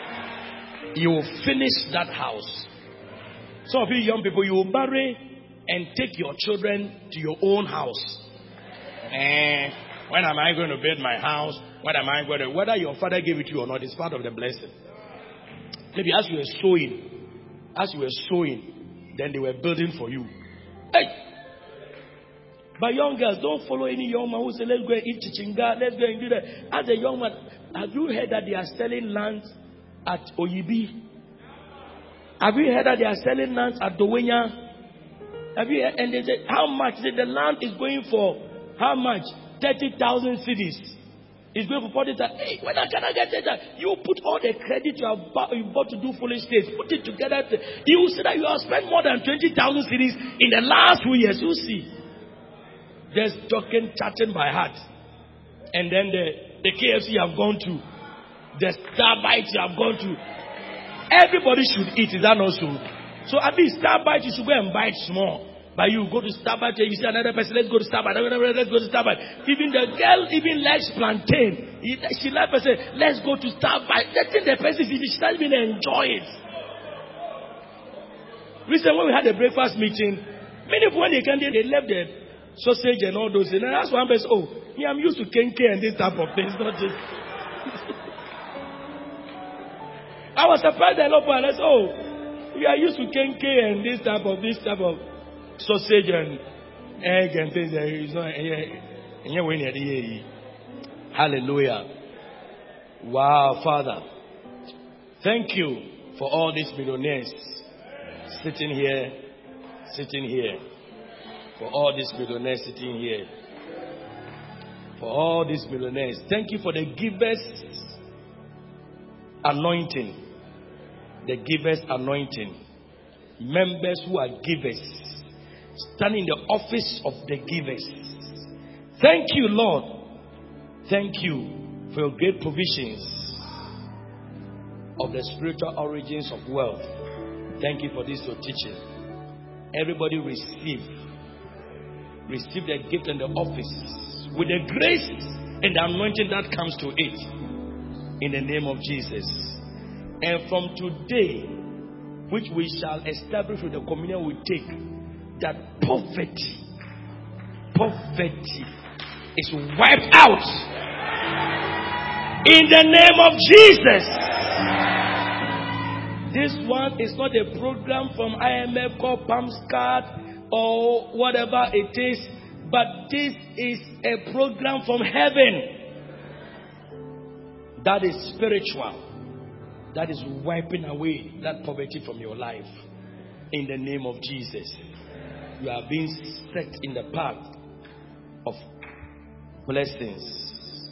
You will finish that house. Some of you young people, you will marry and take your children to your own house. When am I going to build my house? When am I going to... Whether your father gave it to you or not, it's part of the blessing. Maybe as you were sowing, then they were building for you. Hey! But young girls, don't follow any young man who say, let's go and eat chichinga, let's go and do that. As a young man, have you heard that they are selling land at Oyibi? Have you heard that they are selling land at Dowenya? Have you heard? And they say, how much? They say, the land is going for how much? 30,000 cities. It's going for 40,000. Hey, when can I get that? You put all the credit you bought to do foolish things, put it together. You will see that you have spent more than 20,000 cities in the last 2 years. You see. Just talking, chatting by heart. And then the KFC you have gone to, the Starbites you have gone to. Everybody should eat. Is that not so? So at least Starbites, you should go and buy it small. But you go to Starbites and you see another person, let's go to Starbites, let's go to Starbites. Even the girl even likes plantain. She likes to say, let's go to Starbites. That's the person, she doesn't even enjoy it. Recently when we had a breakfast meeting, many people when they came there, they left the sausage and all those things. And that's one person, I'm used to kenke and this type of things, not just... I was surprised a lot, but I said, we are used to kenke and this type of sausage and egg and things. Hallelujah. Wow, Father. Thank you for all these millionaires sitting here. For all these millionaires sitting here. For all these millionaires. Thank you for the givers' anointing. The givers' anointing. Members who are givers. Stand in the office of the givers. Thank you, Lord. Thank you for your great provisions of the spiritual origins of wealth. Thank you for this your teaching. Everybody receive the gift and the office with the grace and the anointing that comes to it in the name of Jesus. And from today, which we shall establish with the communion we take, that poverty is wiped out in the name of Jesus. This one is not a program from IMF called PAMSCAD or whatever it is, but this is a program from heaven that is spiritual, that is wiping away that poverty from your life in the name of Jesus. You are being set in the path of blessings.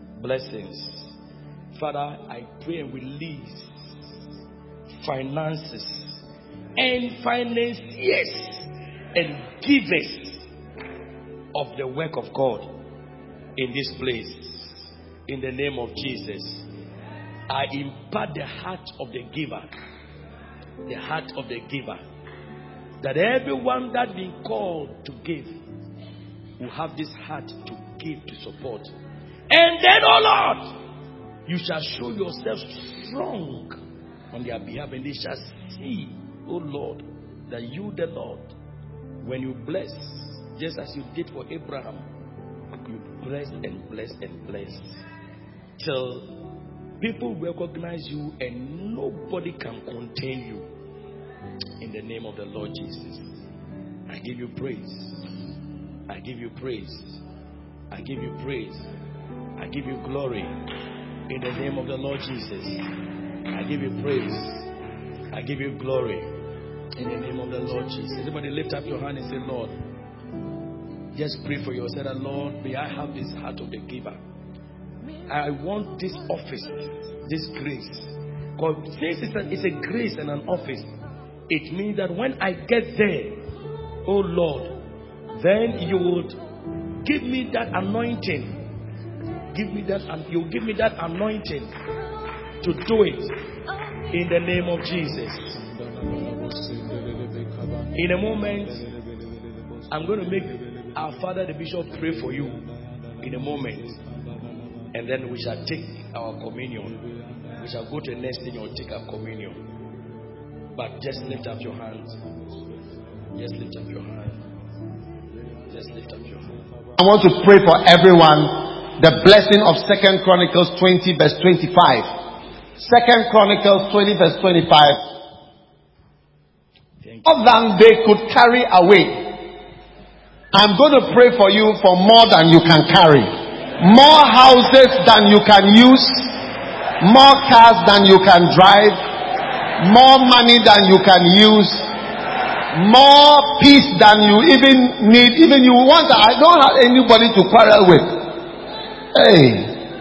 Father, I pray and release finances and financiers and givers of the work of God in this place. In the name of Jesus, I impart the heart of the giver. The heart of the giver. That everyone that been called to give will have this heart to give, to support. And then, oh Lord, you shall show yourself strong on their behalf, and they shall see, oh Lord, that you, the Lord, when you bless, just as you did for Abraham, you bless and bless and bless till people recognize you and nobody can contain you. In the name of the Lord Jesus, I give you praise. I give you praise. I give you praise. I give you glory. In the name of the Lord Jesus, I give you praise. I give you glory. In the name of the Lord Jesus. Everybody lift up your hand and say, Lord, just pray for yourself. Lord, may I have this heart of the giver. I want this office, this grace. Because since it's a grace and an office, it means that when I get there, oh Lord, then you would give me that anointing. You'll give me that anointing to do it in the name of Jesus. In a moment, I'm going to make our Father the Bishop pray for you in a moment. And then we shall take our communion. We shall go to the next thing and take our communion. But just lift up your hands. Just lift up your hand. Just lift up your hand. I want to pray for everyone. The blessing of 2 Chronicles 20 verse 25. 2 Chronicles 20 verse 25. More than they could carry away. I'm going to pray for you for more than you can carry. More houses than you can use. More cars than you can drive. More money than you can use. More peace than you even need. Even you want. I don't have anybody to quarrel with. Hey.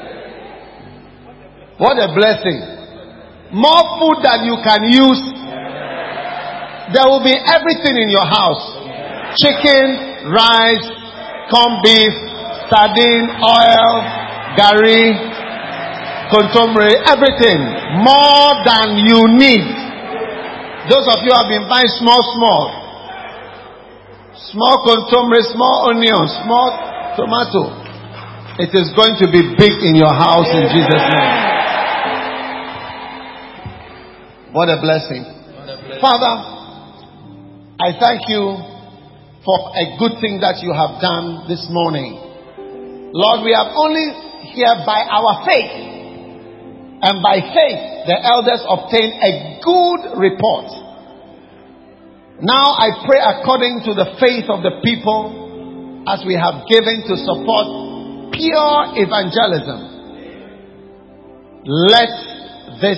What a blessing. More food than you can use. There will be everything in your house. Chicken, rice, corned beef, sardine, oil, gari, contemporary, everything. More than you need. Those of you who have been buying small contemporary, small onions, small tomato. It is going to be big in your house in Jesus' name. What a blessing. Father, I thank you for a good thing that you have done this morning. Lord, we have only here by our faith. And by faith, the elders obtained a good report. Now I pray according to the faith of the people as we have given to support pure evangelism. Let this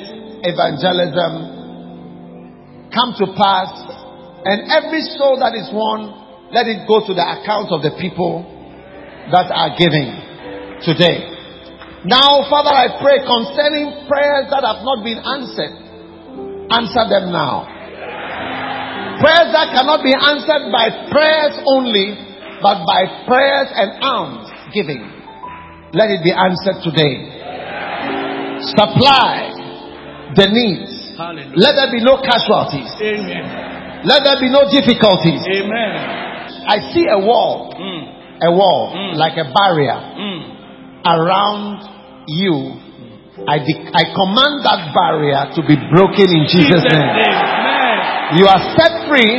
evangelism come to pass. And every soul that is won, let it go to the account of the people that are giving today. Now, Father, I pray concerning prayers that have not been answered. Answer them now. Prayers that cannot be answered by prayers only, but by prayers and alms giving. Let it be answered today. Supply the needs. Hallelujah. Let there be no casualties. Amen. Let there be no difficulties. Amen. I see a wall. A wall like a barrier around you. I command that barrier to be broken in Jesus' name. Amen. You are set free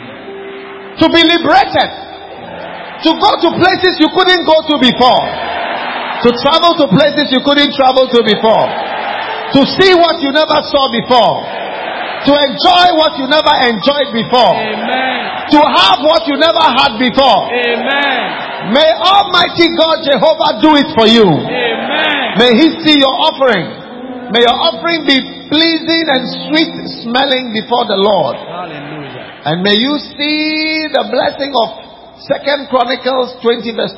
to be liberated. To go to places you couldn't go to before. To travel to places you couldn't travel to before. To see what you never saw before. To enjoy what you never enjoyed before. Amen. To have what you never had before. Amen. May Almighty God Jehovah do it for you. Amen. May He see your offering. May your offering be pleasing and sweet smelling before the Lord. Hallelujah. And may you see the blessing of 2 Chronicles 20 verse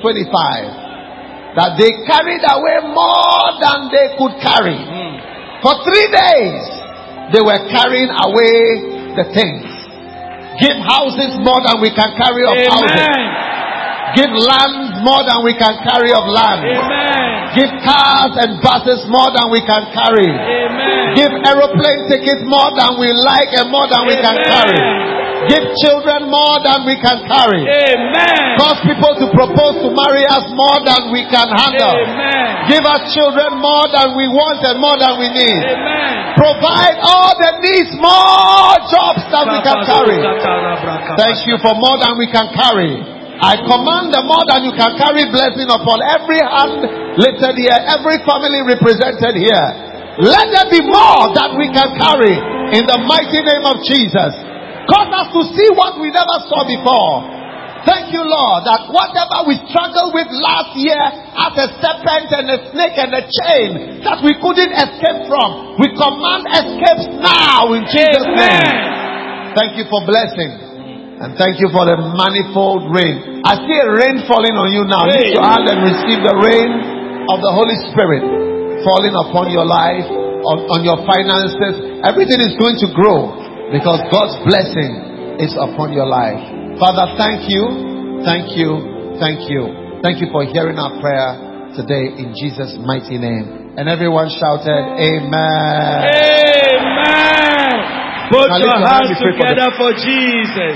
25. That they carried away more than they could carry. For 3 days. They were carrying away the things. Give houses more than we can carry of houses. Give land more than we can carry of land. Amen. Give cars and buses more than we can carry. Amen. Give aeroplane tickets more than we like and more than we can carry. Give children more than we can carry. Amen. Cause people to propose to marry us more than we can handle. Amen. Give us children more than we want and more than we need. Amen. Provide all the needs, more jobs than we can carry. Thank you for more than we can carry. I command the more than you can carry blessing upon every hand lifted here, every family represented here. Let there be more that we can carry in the mighty name of Jesus. Cause us to see what we never saw before. Thank you, Lord, that whatever we struggled with last year as a serpent and a snake and a chain that we couldn't escape from, we command escapes now in Jesus' name. Thank you for blessing. And thank you for the manifold rain. I see a rain falling on you now. Lift your hand and receive the rain of the Holy Spirit falling upon your life, on your finances. Everything is going to grow because God's blessing is upon your life. Father, thank you. Thank you. Thank you. Thank you for hearing our prayer today in Jesus' mighty name. And everyone shouted, Amen. Amen. Put your hands together for Jesus.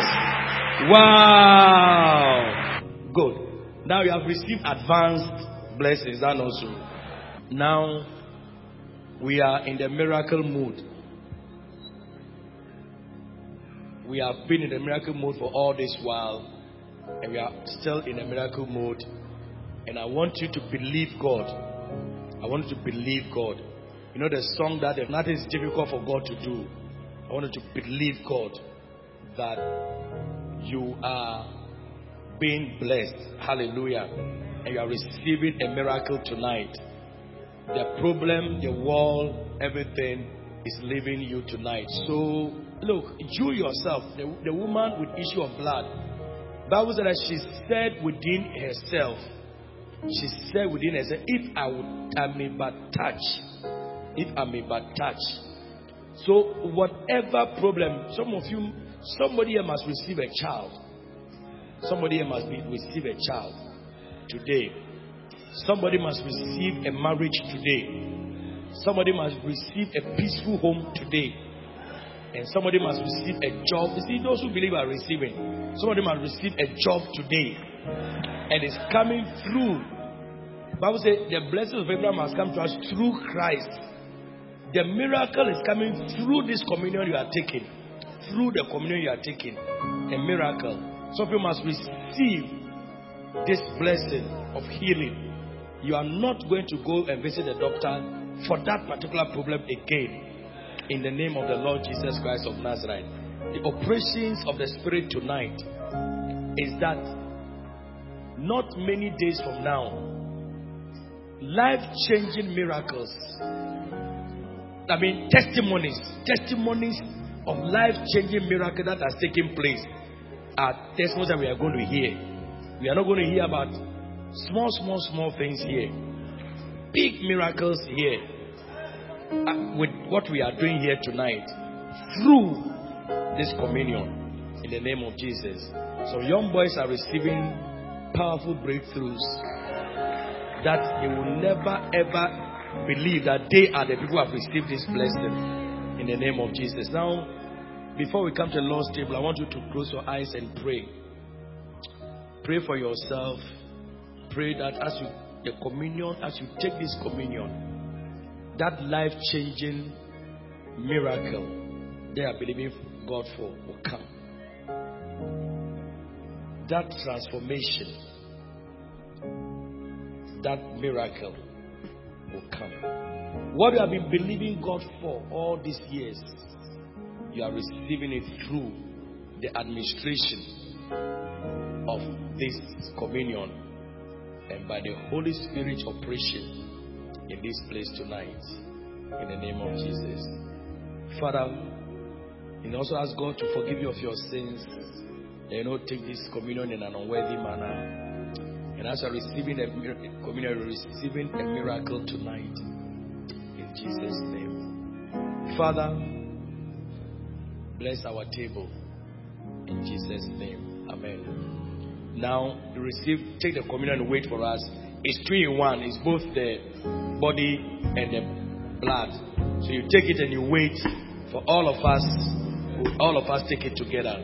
Wow. Good. Now you have received advanced blessings. And also, now we are in the miracle mood. We have been in a miracle mode for all this while, and we are still in a miracle mode. And I want you to believe God. I want you to believe God. You know the song that nothing is difficult for God to do. I want you to believe God that you are being blessed. Hallelujah. And you are receiving a miracle tonight. The problem, the wall, everything is leaving you tonight. So, look, you yourself, the woman with issue of blood, Bible said that she said within herself, if I may but touch. If I may but touch. So, whatever problem, somebody here must receive a child. Somebody here must receive a child today. Somebody must receive a marriage today. Somebody must receive a peaceful home today. And somebody must receive a job. You see, those who believe are receiving. Somebody must receive a job today. And it's coming through. The Bible says the blessings of Abraham has come to us through Christ. The miracle is coming through this communion you are taking. Through the communion you are taking. A miracle. Some people must receive this blessing of healing. You are not going to go and visit the doctor for that particular problem again. In the name of the Lord Jesus Christ of Nazareth. The operations of the Spirit tonight is that not many days from now, life-changing miracles, testimonies of life-changing miracles that are taking place are testimonies that we are going to hear. We are not going to hear about small things here. Big miracles here. With what we are doing here tonight. Through this communion. In the name of Jesus. So young boys are receiving powerful breakthroughs. That they will never ever believe that they are the people who have received this blessing. In the name of Jesus. Now, before we come to the Lord's table, I want you to close your eyes and pray. Pray for yourself. Pray that as you take this communion, that life-changing miracle they are believing God for will come. That transformation, that miracle will come. What you have been believing God for all these years, you are receiving it through the administration of this communion and by the Holy Spirit operation in this place tonight. In the name of Jesus. Father, you also ask God to forgive you of your sins. And take this communion in an unworthy manner. And as you're receiving a communion, you're receiving a miracle tonight. In Jesus' name. Father, bless our table. In Jesus' name. Amen. Now, take the communion and wait for us. It's 3 in 1. It's both the body and the blood. So you take it and you wait for all of us. All of us take it together.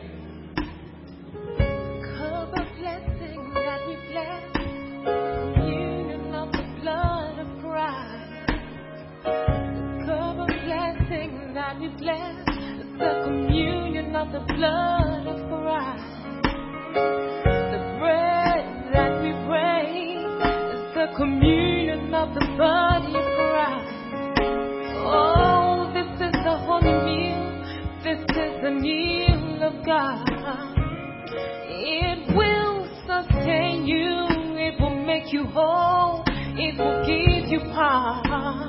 The communion of the blood of Christ. The bread that we break is the communion of the body of Christ. Oh, this is the holy meal. This is the meal of God. It will sustain you. It will make you whole. It will give you power.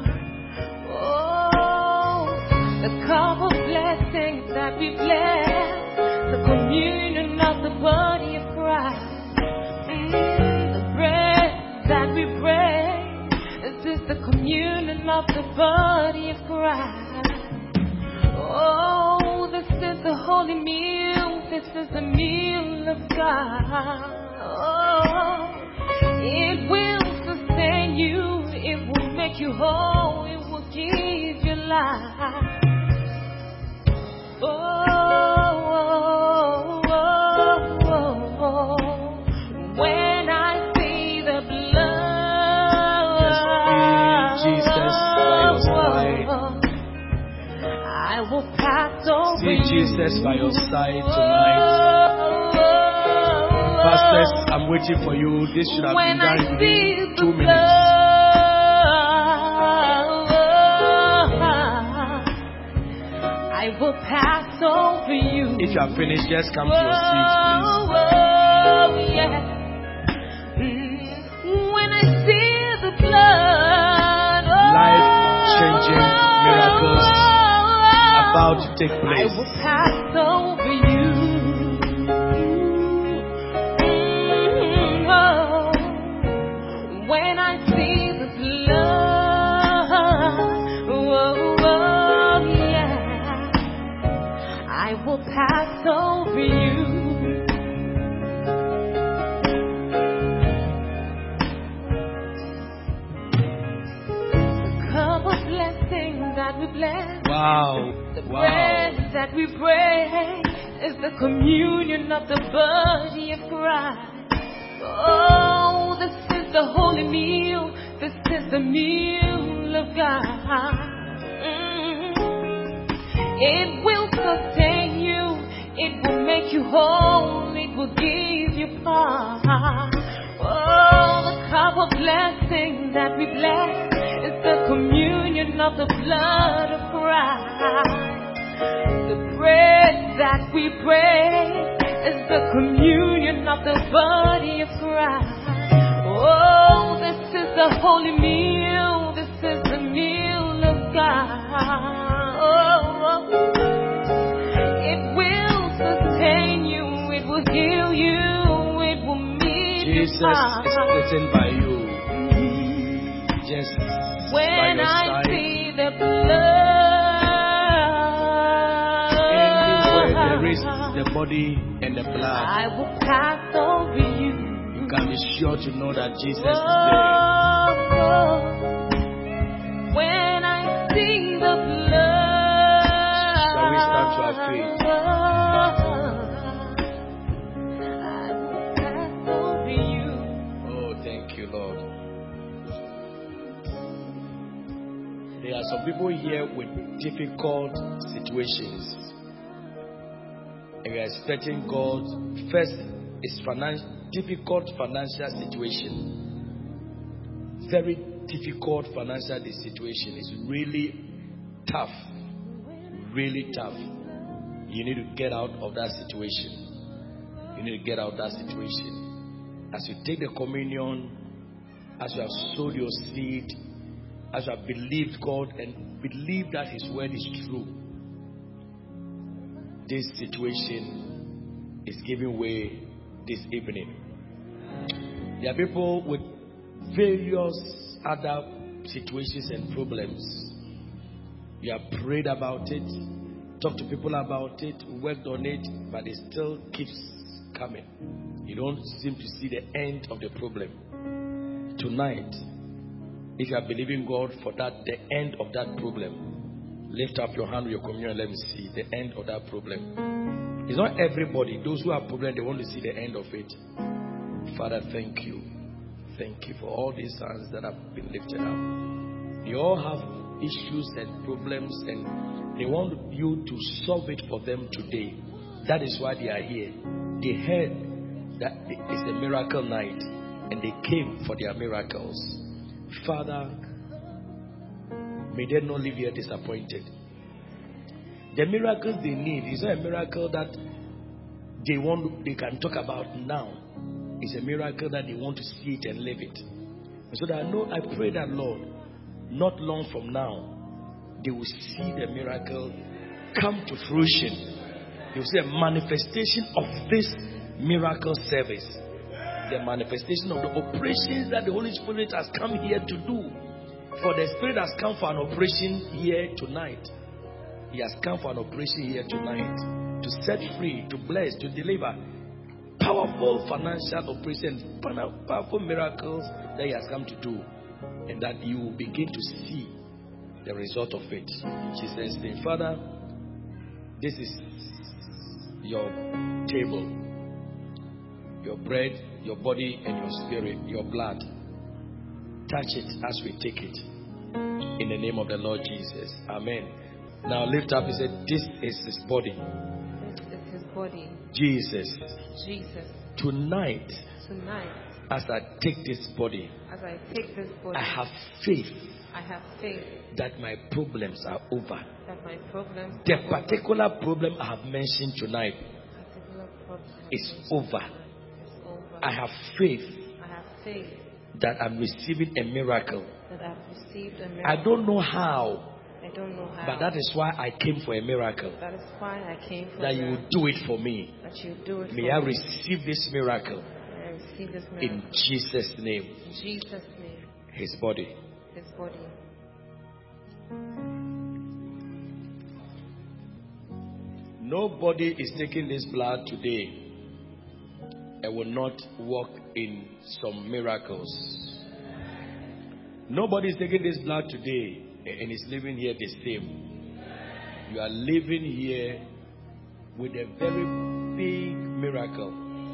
The cup of blessings that we bless, the communion of the body of Christ. The bread that we break, this is the communion of the body of Christ. Oh, this is the holy meal, this is the meal of God. Oh, it will sustain you, it will make you whole, it will give you life. Oh, oh, oh, oh, oh. When I see the blood, Jesus, I will pass over see Jesus by your side tonight. Pastors, I'm waiting for you. This should have been done within 2 minutes. I will pass over you. If you are finished, just come to your seat, please. Yeah. When I see the blood, life-changing miracles about to take place. I will pass over you. When I see the blood, yeah, I will pass over you. The cup of blessings that we bless. Wow. The bread that we break is the communion of the body of Christ. Oh, this is the holy meal. This is the meal of God. It will sustain you. It will make you whole. It will give you power. Oh, the cup of blessing that we bless is the communion of the blood of Christ. The bread that we break is the communion of the body of Christ. Oh, this is the holy meal. This is the meal of God. Oh, it will sustain you. It will heal you. It will meet you. Jesus is sitting by you. Just when by your I side. see the blood. There is the body and the blood. I will pass over you. You can be sure to know that Jesus is there. When I see the blood, shall we stand to our feet? I will pass over you. Oh, thank you, Lord. There are some people here with difficult situations. And we are expecting God. First is difficult financial situation. Very difficult financial situation. It's really tough. Really tough. You need to get out of that situation. You need to get out of that situation. As you take the communion, as you have sowed your seed, as you have believed God and believed that His word is true, this situation is giving way this evening. There are people with various other situations and problems. You have prayed about it, talked to people about it, worked on it, but it still keeps coming. You don't seem to see the end of the problem. Tonight, if you are believing God for that, the end of that problem, lift up your hand with your communion and let me see the end of that problem. It's not everybody. Those who have problems, they want to see the end of it. Father, thank you. Thank you for all these hands that have been lifted up. They all have issues and problems and they want you to solve it for them today. That is why they are here. They heard that it's a miracle night and they came for their miracles. Father, may they not leave here disappointed. The miracles they need is not a miracle that they can talk about now. It's a miracle that they want to see it and live it. So that I pray that, Lord, not long from now, they will see the miracle come to fruition. They will see a manifestation of this miracle service. The manifestation of the operations that the Holy Spirit has come here to do. For the Spirit has come for an operation here tonight. He has come for an operation here tonight to set free, to bless, to deliver. Powerful financial operations, powerful miracles that He has come to do. And that you will begin to see the result of it. Jesus said, Father, this is your table, your bread, your body, and your spirit, your blood. Touch it as we take it. In the name of the Lord Jesus. Amen. Now lift up. He said, this is his body. This is his body. Jesus. Jesus. Tonight, Tonight, as I take this body, as I take this body, I have faith I have faith that my problems are over. that my problems The are particular problem I have mentioned tonight particular problem is over. is over. I have faith I have faith that I'm receiving a miracle. that I've received a miracle. I don't know how, I don't know how. but that is why I came for a miracle. That is why I came for That you will do it for me. That you do it May for I me. receive this miracle May I receive this miracle. in Jesus' name. In Jesus' name. His body. His body. Nobody is taking this blood today and will not walk in some miracles. Nobody is taking this blood today and is living here the same. You are living here with a very big miracle.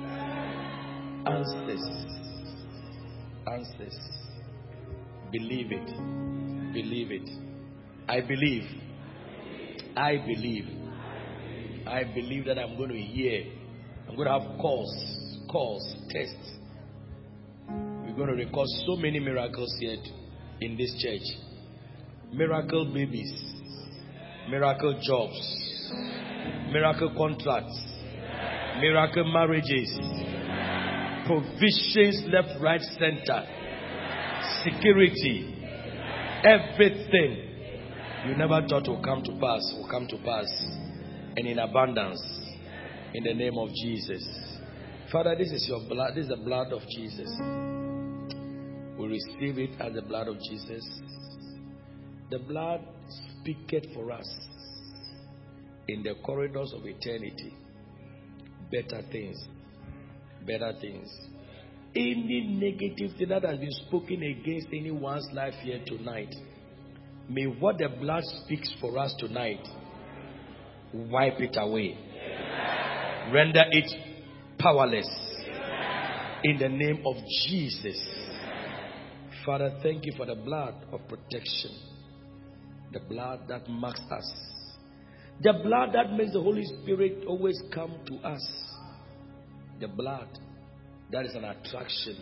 Answers. Answers. Believe it. Believe it. I believe. I believe. I believe that I'm going to hear. I'm going to have calls, tests. We're going to record so many miracles here in this church. Miracle babies, miracle jobs, miracle contracts, miracle marriages, provisions left, right, center, security, everything you never thought will come to pass will come to pass, and in abundance, in the name of Jesus. Father, this is your blood. This is the blood of Jesus. We receive it as the blood of Jesus. The blood speaketh for us in the corridors of eternity. Better things. Better things. Any negative thing that has been spoken against anyone's life here tonight, may what the blood speaks for us tonight wipe it away. Render it powerless. In the name of Jesus. Father, thank you for the blood of protection. The blood that marks us. The blood that makes the Holy Spirit always come to us. The blood that is an attraction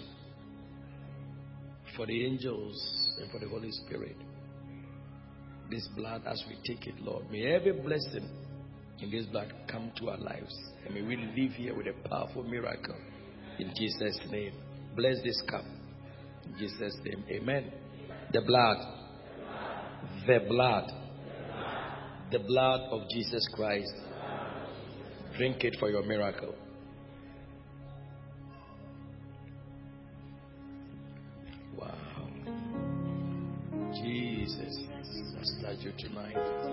for the angels and for the Holy Spirit. This blood, as we take it, Lord, may every blessing in this blood come to our lives. And may we live here with a powerful miracle. In Jesus' name. Bless this cup. In Jesus' name. Amen. The blood. The blood. The blood of Jesus Christ. Drink it for your miracle. Wow. Jesus. Let's touch you tonight.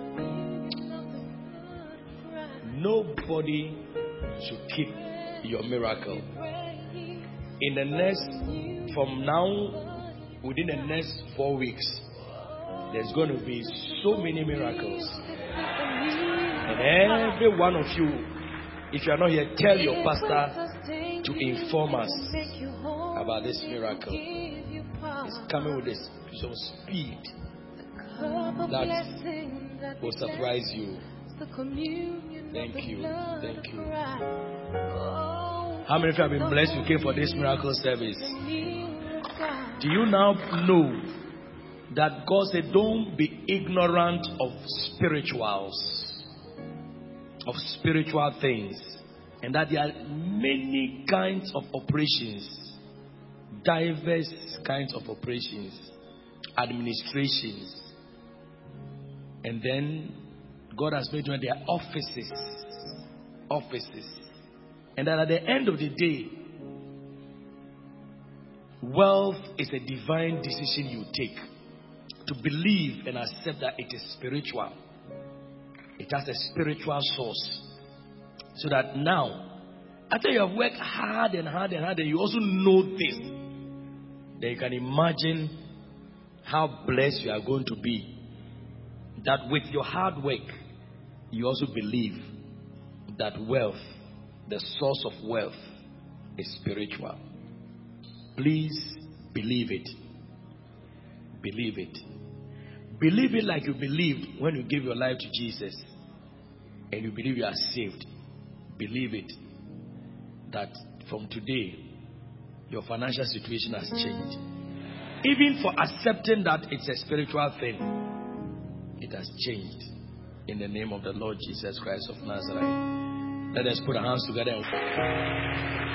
Nobody should keep your miracle. In the next, from now, within the next 4 weeks, there's going to be so many miracles. And every one of you, if you are not here, tell your pastor to inform us about this miracle. It's coming with this some speed that will surprise you. Thank you. Thank you. How many of you have been blessed? You came for this miracle service. Do you now know that God said, don't be ignorant of spirituals, of spiritual things, and that there are many kinds of operations, diverse kinds of operations, administrations, and then God has made them their offices, and that at the end of the day, wealth is a divine decision you take. To believe and accept that it is spiritual. It has a spiritual source. So that now, after you have worked hard and you also know this, then you can imagine how blessed you are going to be. That with your hard work, you also believe that wealth, the source of wealth, is spiritual. Please believe it. Believe it. Believe it like you believed when you gave your life to Jesus and you believe you are saved. Believe it that from today your financial situation has changed. Even for accepting that it's a spiritual thing, it has changed. In the name of the Lord Jesus Christ of Nazareth. Let us put our hands together.